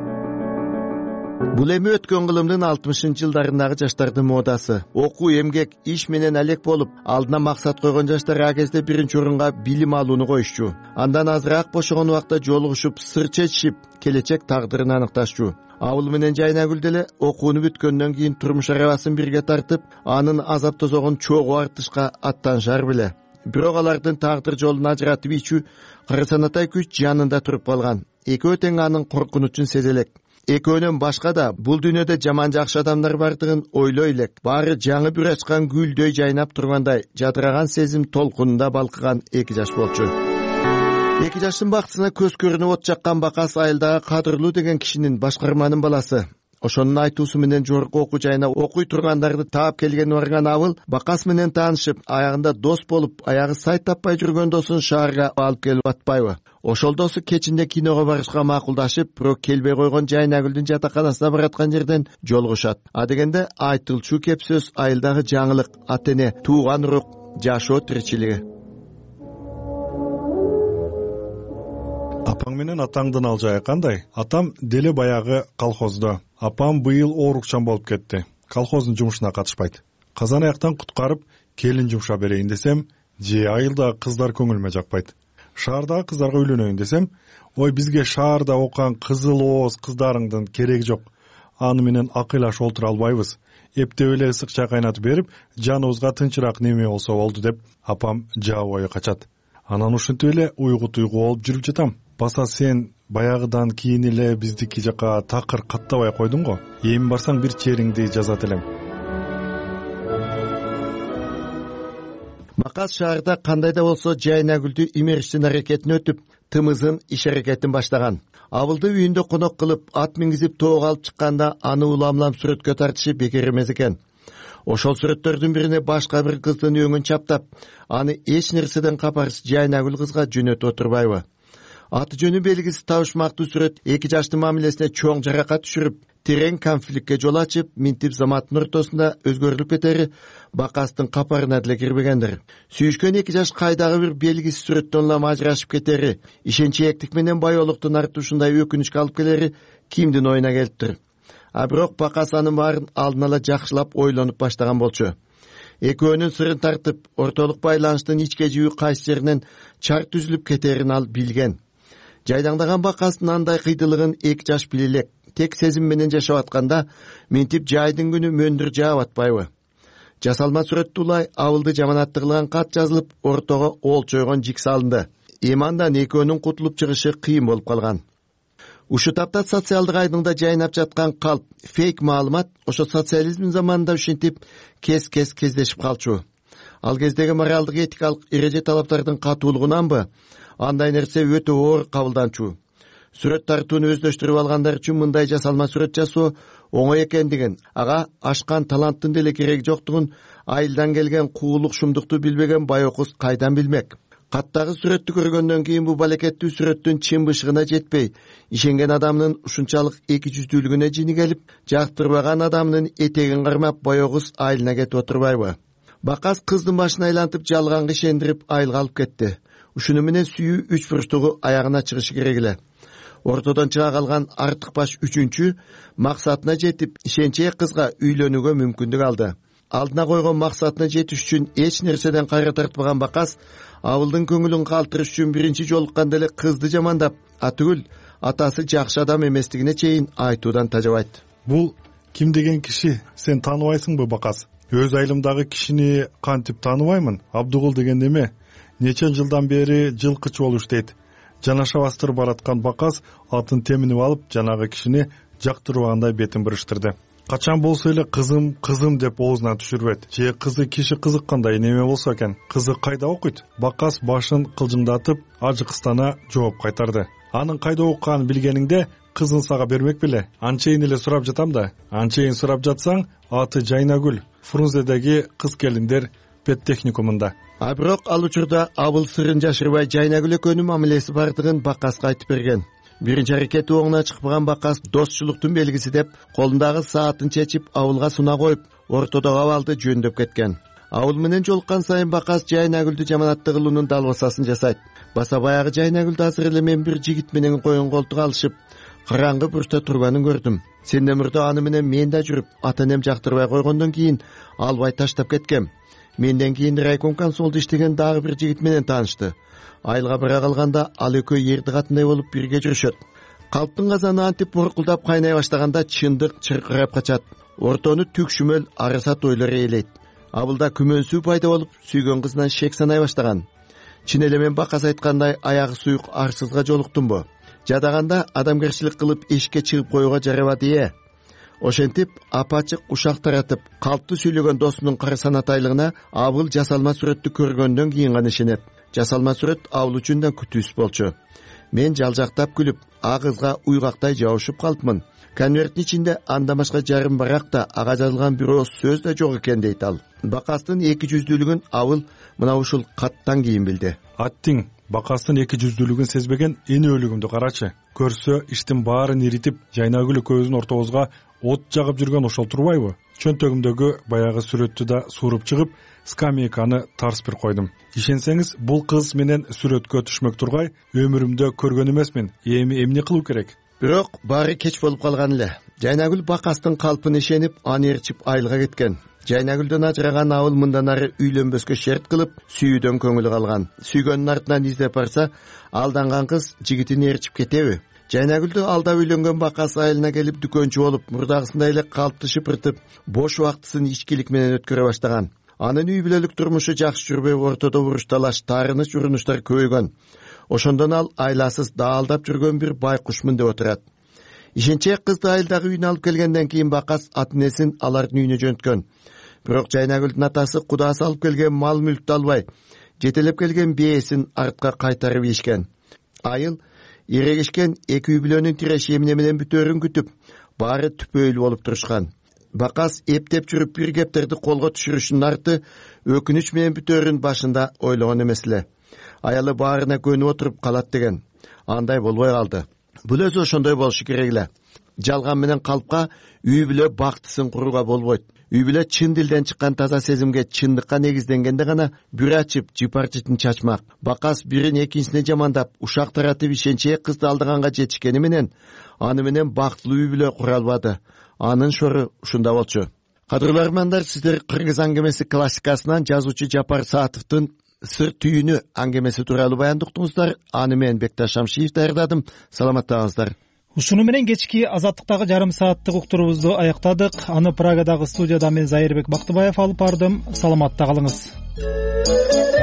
Бул эми өткөн кылымдын алтымышынчы жылдарындагы жаштардын модасы. Окуу, эмгек, иш менен алек болуп, алдына максат койгон жаштар а кезде биринчи орунга билим алууну коюшчу. Андан азыраак бошогон убакта жолугушуп, сыр чечишип, келечек тагдырын аныкташчу. Абыл менен Жайнагүл деле окууну бүткөндөн кийин турмуш арабасын бирге тартып, анын азап тозогун чогуу артышка аттанышар беле. Бирок алардын тагдыр жолун ажыратып ийчү кара санатай күч жанында туруп калган. Экөө тең анын коркунучун сезе элек. Экөөнөн башка да бул дүйнөдө жаман жакшы адамдар бардыгын ойлой элек. Баары жаңы бүр ачкан гүлдөй жайнап тургандай, жадыраган сезим толкунунда балкыган эки жаш болчу. Эки жаштын бактысына көз көрүнүп от жаккан Бакас айылдагы Кадырлуу деген кишинин башкарманын баласы. Ошонун айтуусу менен жогорку окуу жайына окуй тургандарды таап келгени барган Абыл Бакас менен таанышып, аягында дос болуп, аягы сай таппай жүргөн досун шаарга алып келип атпайбы? Ошол досу кечинде киного барышка макулдашып, бирок келбей койгон Жайнагүлдүн жатаканасына бараткан жерден жолугушат. А дегенде айтылчу кеп сөз айылдагы жаңылык, ата-эне, тууган урук, жашоо тиричилиги. Апаң менен атаңдын ал жайы кандай? Атам деле баягы колхоздо. Апам быйыл оорукчан болуп кетти. Колхоздун жумушуна катышпайт. Казан аяктан куткарып, келин жумша берейин десем, же айылда кыздар көңүлмө жакпайт. шаардагы кыздарга үйлөнөйүн десем, ой бизге шаарда окуган кызыл ооз кыздарыңдын кереги жок, аны менен акыйлашып отура албайбыз, эптеп эле ысык чай кайнатып берип, жаныбызга тынчыраак неме болсо болду деп апам жабы ою качат. Анан ушинтип эле уйгу туйгу болуп жүрүп жатам. Баса сен баягыдан кийин эле биздики жака такыр каттабай койдуң го. Эми барсаң бир чериңди жазат элем. Макас шаарда кандай да болсо Жайнагүлдү имериштин аракетине өтүп, тымызын иш аракетин баштаган. Абылды үйүндө конок кылып, ат мингизип тоого алып чыкканда аны уламлам сүрөткө тартышы бекер эмес экен. Ошол сүрөттөрдүн бирине башка бир кыздын өңүн чаптап, аны эч нерседен капарсыз Жайнагүл кызга жөнөтүп отурбайбы? Аты жөнү белгисиз табышмактуу сүрөт эки жаштын мамилесине чоң жаракат түшүрүп, терең конфликтке жол ачып, минтип заматтын ортосунда өзгөрүлүп кетери Бакастын капарына деле кирбегендир. Сүйүшкөн эки жаш кайдагы бир белгисиз сүрөттөн улам ажырашып кетери, ишенчээктик менен байоолуктун артышындай өкүнүчкө алып келери кимдин оюна келиптир. А бирок Бакас анын баарын алдын ала жакшылап ойлонуп баштаган болчу. Экөөнүн сырын тартып, ортолук байланыштын ичке жибүү кайсы жеринен чарт түзүлүп кетерин ал билген. Жайдаңдаган Бакастын андай кыйдылыгын эки жаш биле элек. Тек сезим менен жашап атканда, минтип жайдын күнү мөндүр жаап атпайбы? Жасалма сүрөттүүлай абылды жаманаттырылган кат жазылып, ортого олчойгон жик салынды. Эми андан экөөнүн кутулуп чыгышы кыйын болуп калган. Ушу тапта социалдык айдыңда жайнап жаткан калп, фейк маалымат ошо социализм заманында ушинтип кес-кес кездешип калчу. Ал кездеги моралдык этикалык эреже талаптардын катуулугунанбы, андай нерсе өтө оор кабылданчу. Сүрөт тартууну өздөштүрүп алгандар үчүн мындай жасалма сүрөт жасоо оңой экендигин, ага ашкан таланттын деле кереги жоктугун айылдан келген куулук шумдукту билбеген байокуз кайдан билмек? Каттагы сүрөттү көргөндөн кийин бу балекеттүү сүрөттүн чын бышыгына жетпей, ишенген адамдын ушунчалык эки жүздүүлүгүнө жини келип, жактырбаган адамдын этегин кармап байокуз айылына кетип отурбайбы? Бакас кыздын башын айлантып жалганга ишендирип айылга алып кетти. Ушуну менен сүйүү үч бурчтугу аягына чыгышы керек эле. Ортодон чыга калган артык баш үчүнчү максатына жетип, ишенчээ кызга үйлөнүүгө мүмкүндүк алды. Алдына койгон максатына жетиш үчүн эч нерседен кайра тартпаган Бакас абылдын көңүлүн калтырыш үчүн биринчи жолукканда эле кызды жамандап, атүгүл атасы жакшы адам эместигине чейин айтуудан тажабайт. Бул ким деген киши? Сен тааныбайсыңбы, Бакас? Өз айылымдагы кишини кантип тааныбаймын? Абдугул деген неме? Нече жылдан бери жылкычы болуп иштейт. Жанаша бастырып бараткан Бакас атын теминип алып, жанагы кишини жактырбагандай бетин буруштурду. Качан болсо эле кызым, кызым деп оозунан түшүрбөйт. Же кызы киши кызыккандай неме болсо экен. Кызы кайда окуйт? Бакас башын кылжыңдатып, ажыкыстана жооп кайтарды. Анын кайда окуганын билгениңде кызын сага бермек беле? Анчейин эле сурап жатам да. Анчейин сурап жатсаң, аты Жайнагүл, Фрунзедеги кыз келиндер педтехникумунда. А бирок ал учурда абыл сырын жашырбай Жайнагүл экөөнүн мамилеси бардыгын Бакаска айтып берген. Биринчи аракети оңуна чыкпаган Бакас досчулуктун белгиси деп колундагы саатын чечип абылга суна коюп, ортодогу абалды жөндөп кеткен. Абыл менен жолуккан сайын Бакас Жайнагүлдү жаманаттык кылуунун далбасасын жасайт. Баса баягы Жайнагүлдү азыр эле мен бир жигит менен коюн колтук алышып, караңгы бурчта турганын көрдүм. Сенден мурда аны менен мен да жүрүп, ата энем жактырбай койгондон кийин албай таштап кеткем. Менден кийин райком консолдо иштеген дагы бир жигит менен таанышты. Айылга бара калганда ал экөө эрди катындай болуп бирге жүрүшөт. Калптын казаны антип буркулдап кайнай баштаганда чындык чыркырап качат. Ортону түкшүмөл арасат ойлор ээлейт. Абылда күмөнсүү пайда болуп, сүйгөн кызынан шек санай баштаган. Чын эле мен Бакас айткандай аягы суюк арсызга жолуктумбу? Жадаганда адамгерчилик кылып эшикке чыгып коюуга жарабады э. Ошентип апачык ушак таратып, калпты сүйлөгөн досунун кара санатайлыгына абыл жасалма сүрөттү көргөндөн кийин гана ишенет. Жасалма сүрөт абыл үчүн да күтүүсүз болчу. Мен жалжактап күлүп, а кызга уйгактай жабышып калыпмын. Конверттин ичинде андан башка жарым барак да, ага жазылган бир ооз сөз да жок экен дейт ал. Бакастын эки жүздүүлүгүн абыл мына ушул каттан кийин билди. Аттиң, Бакастын эки жүздүүлүгүн сезбеген энөлүгүмдү карачы. Көрсө иштин баарын иритип, Жайнагүл экөөбүздүн ортобузга от жагып жүргөн ошол турбайбы? Чөнтөгүмдөгү баягы сүрөттү да сууруп чыгып, скамейканы тарс бир койдум. Ишенсеңиз, бул кыз менен сүрөткө түшмөк тургай өмүрүмдө көргөн эмесмин. Эми эмне кылуу керек? Бирок баары кеч болуп калган эле. Жайнагүл Бакастын калпына ишенип аны ээрчип айылга кеткен. Жайнагүлдөн ажыраган абыл мындан ары үйлөнбөскө шерт кылып, сүйүүдөн көңүлү калган. Сүйгөнүнүн артынан издеп барса, алданган кыз жигитин ээрчип кетеби? Жайнагүлдү алдап үйлөнгөн Бакас айылына келип дүкөнчү болуп, мурдагысындай эле калпты шыпыртып, бош убактысын ичкилик менен өткөрө баштаган. Анын үй бүлөлүк турмушу жакшы жүрбөй, ортодо уруш талаш, таарыныч урунуштар көбөйгөн. Ошондон ал айласыз даалдап жүргөн бир байкушмун деп отурат. Ишенчек кызды айылдагы үйүнө алып келгенден кийин Бакас ата энесин алардын үйүнө жөнөткөн. Бирок Жайнагүлдүн атасы кудасы алып келген мал мүлктү албай, жетелеп келген бээсин артка кайтарып ийишкен. Айыл эрегишкен эки үй бүлөнүн тиреши эмне менен бүтөөрүн күтүп, баары түпөйлүү болуп турушкан. Бакас эптеп жүрүп бир кептерди колго түшүрүшүнүн арты өкүнүч менен бүтөөрүн башында ойлогон эмес эле. Аялы баарына көнүп отуруп калат деген. Андай болбой калды. Бул өзү ошондой болушу керек эле. Жалган менен калпка үй бүлө бактысын курууга болбойт. Үй бүлө чын дилден чыккан таза сезимге, чындыкка негизденгенде гана бүр ачып, жыпар жытын чачмак. Бакас бирин экинчисине жамандап, ушак таратып ишенчек кызды алдаганга жетишкени менен, аны менен бактылуу үй бүлө кура албады. Анын шору ушунда болчу. Кадырлуу армандар, сиздер Кыргыз аңгемеси классикасынан жазуучу Жапар Саатовдун Сыр түйүнү аңгемеси тууралуу баянды уктуңуздар. Аны мен Бекташ Шамшиев даярдадым. Саламаттаңыздар. Ушуну менен кечки Азаттыктагы жарым сааттык уктуруубузду аяктадык. Аны Прагадагы студияда мен Зайырбек Бактыбаев алып бардым. Саламатта калыңыз.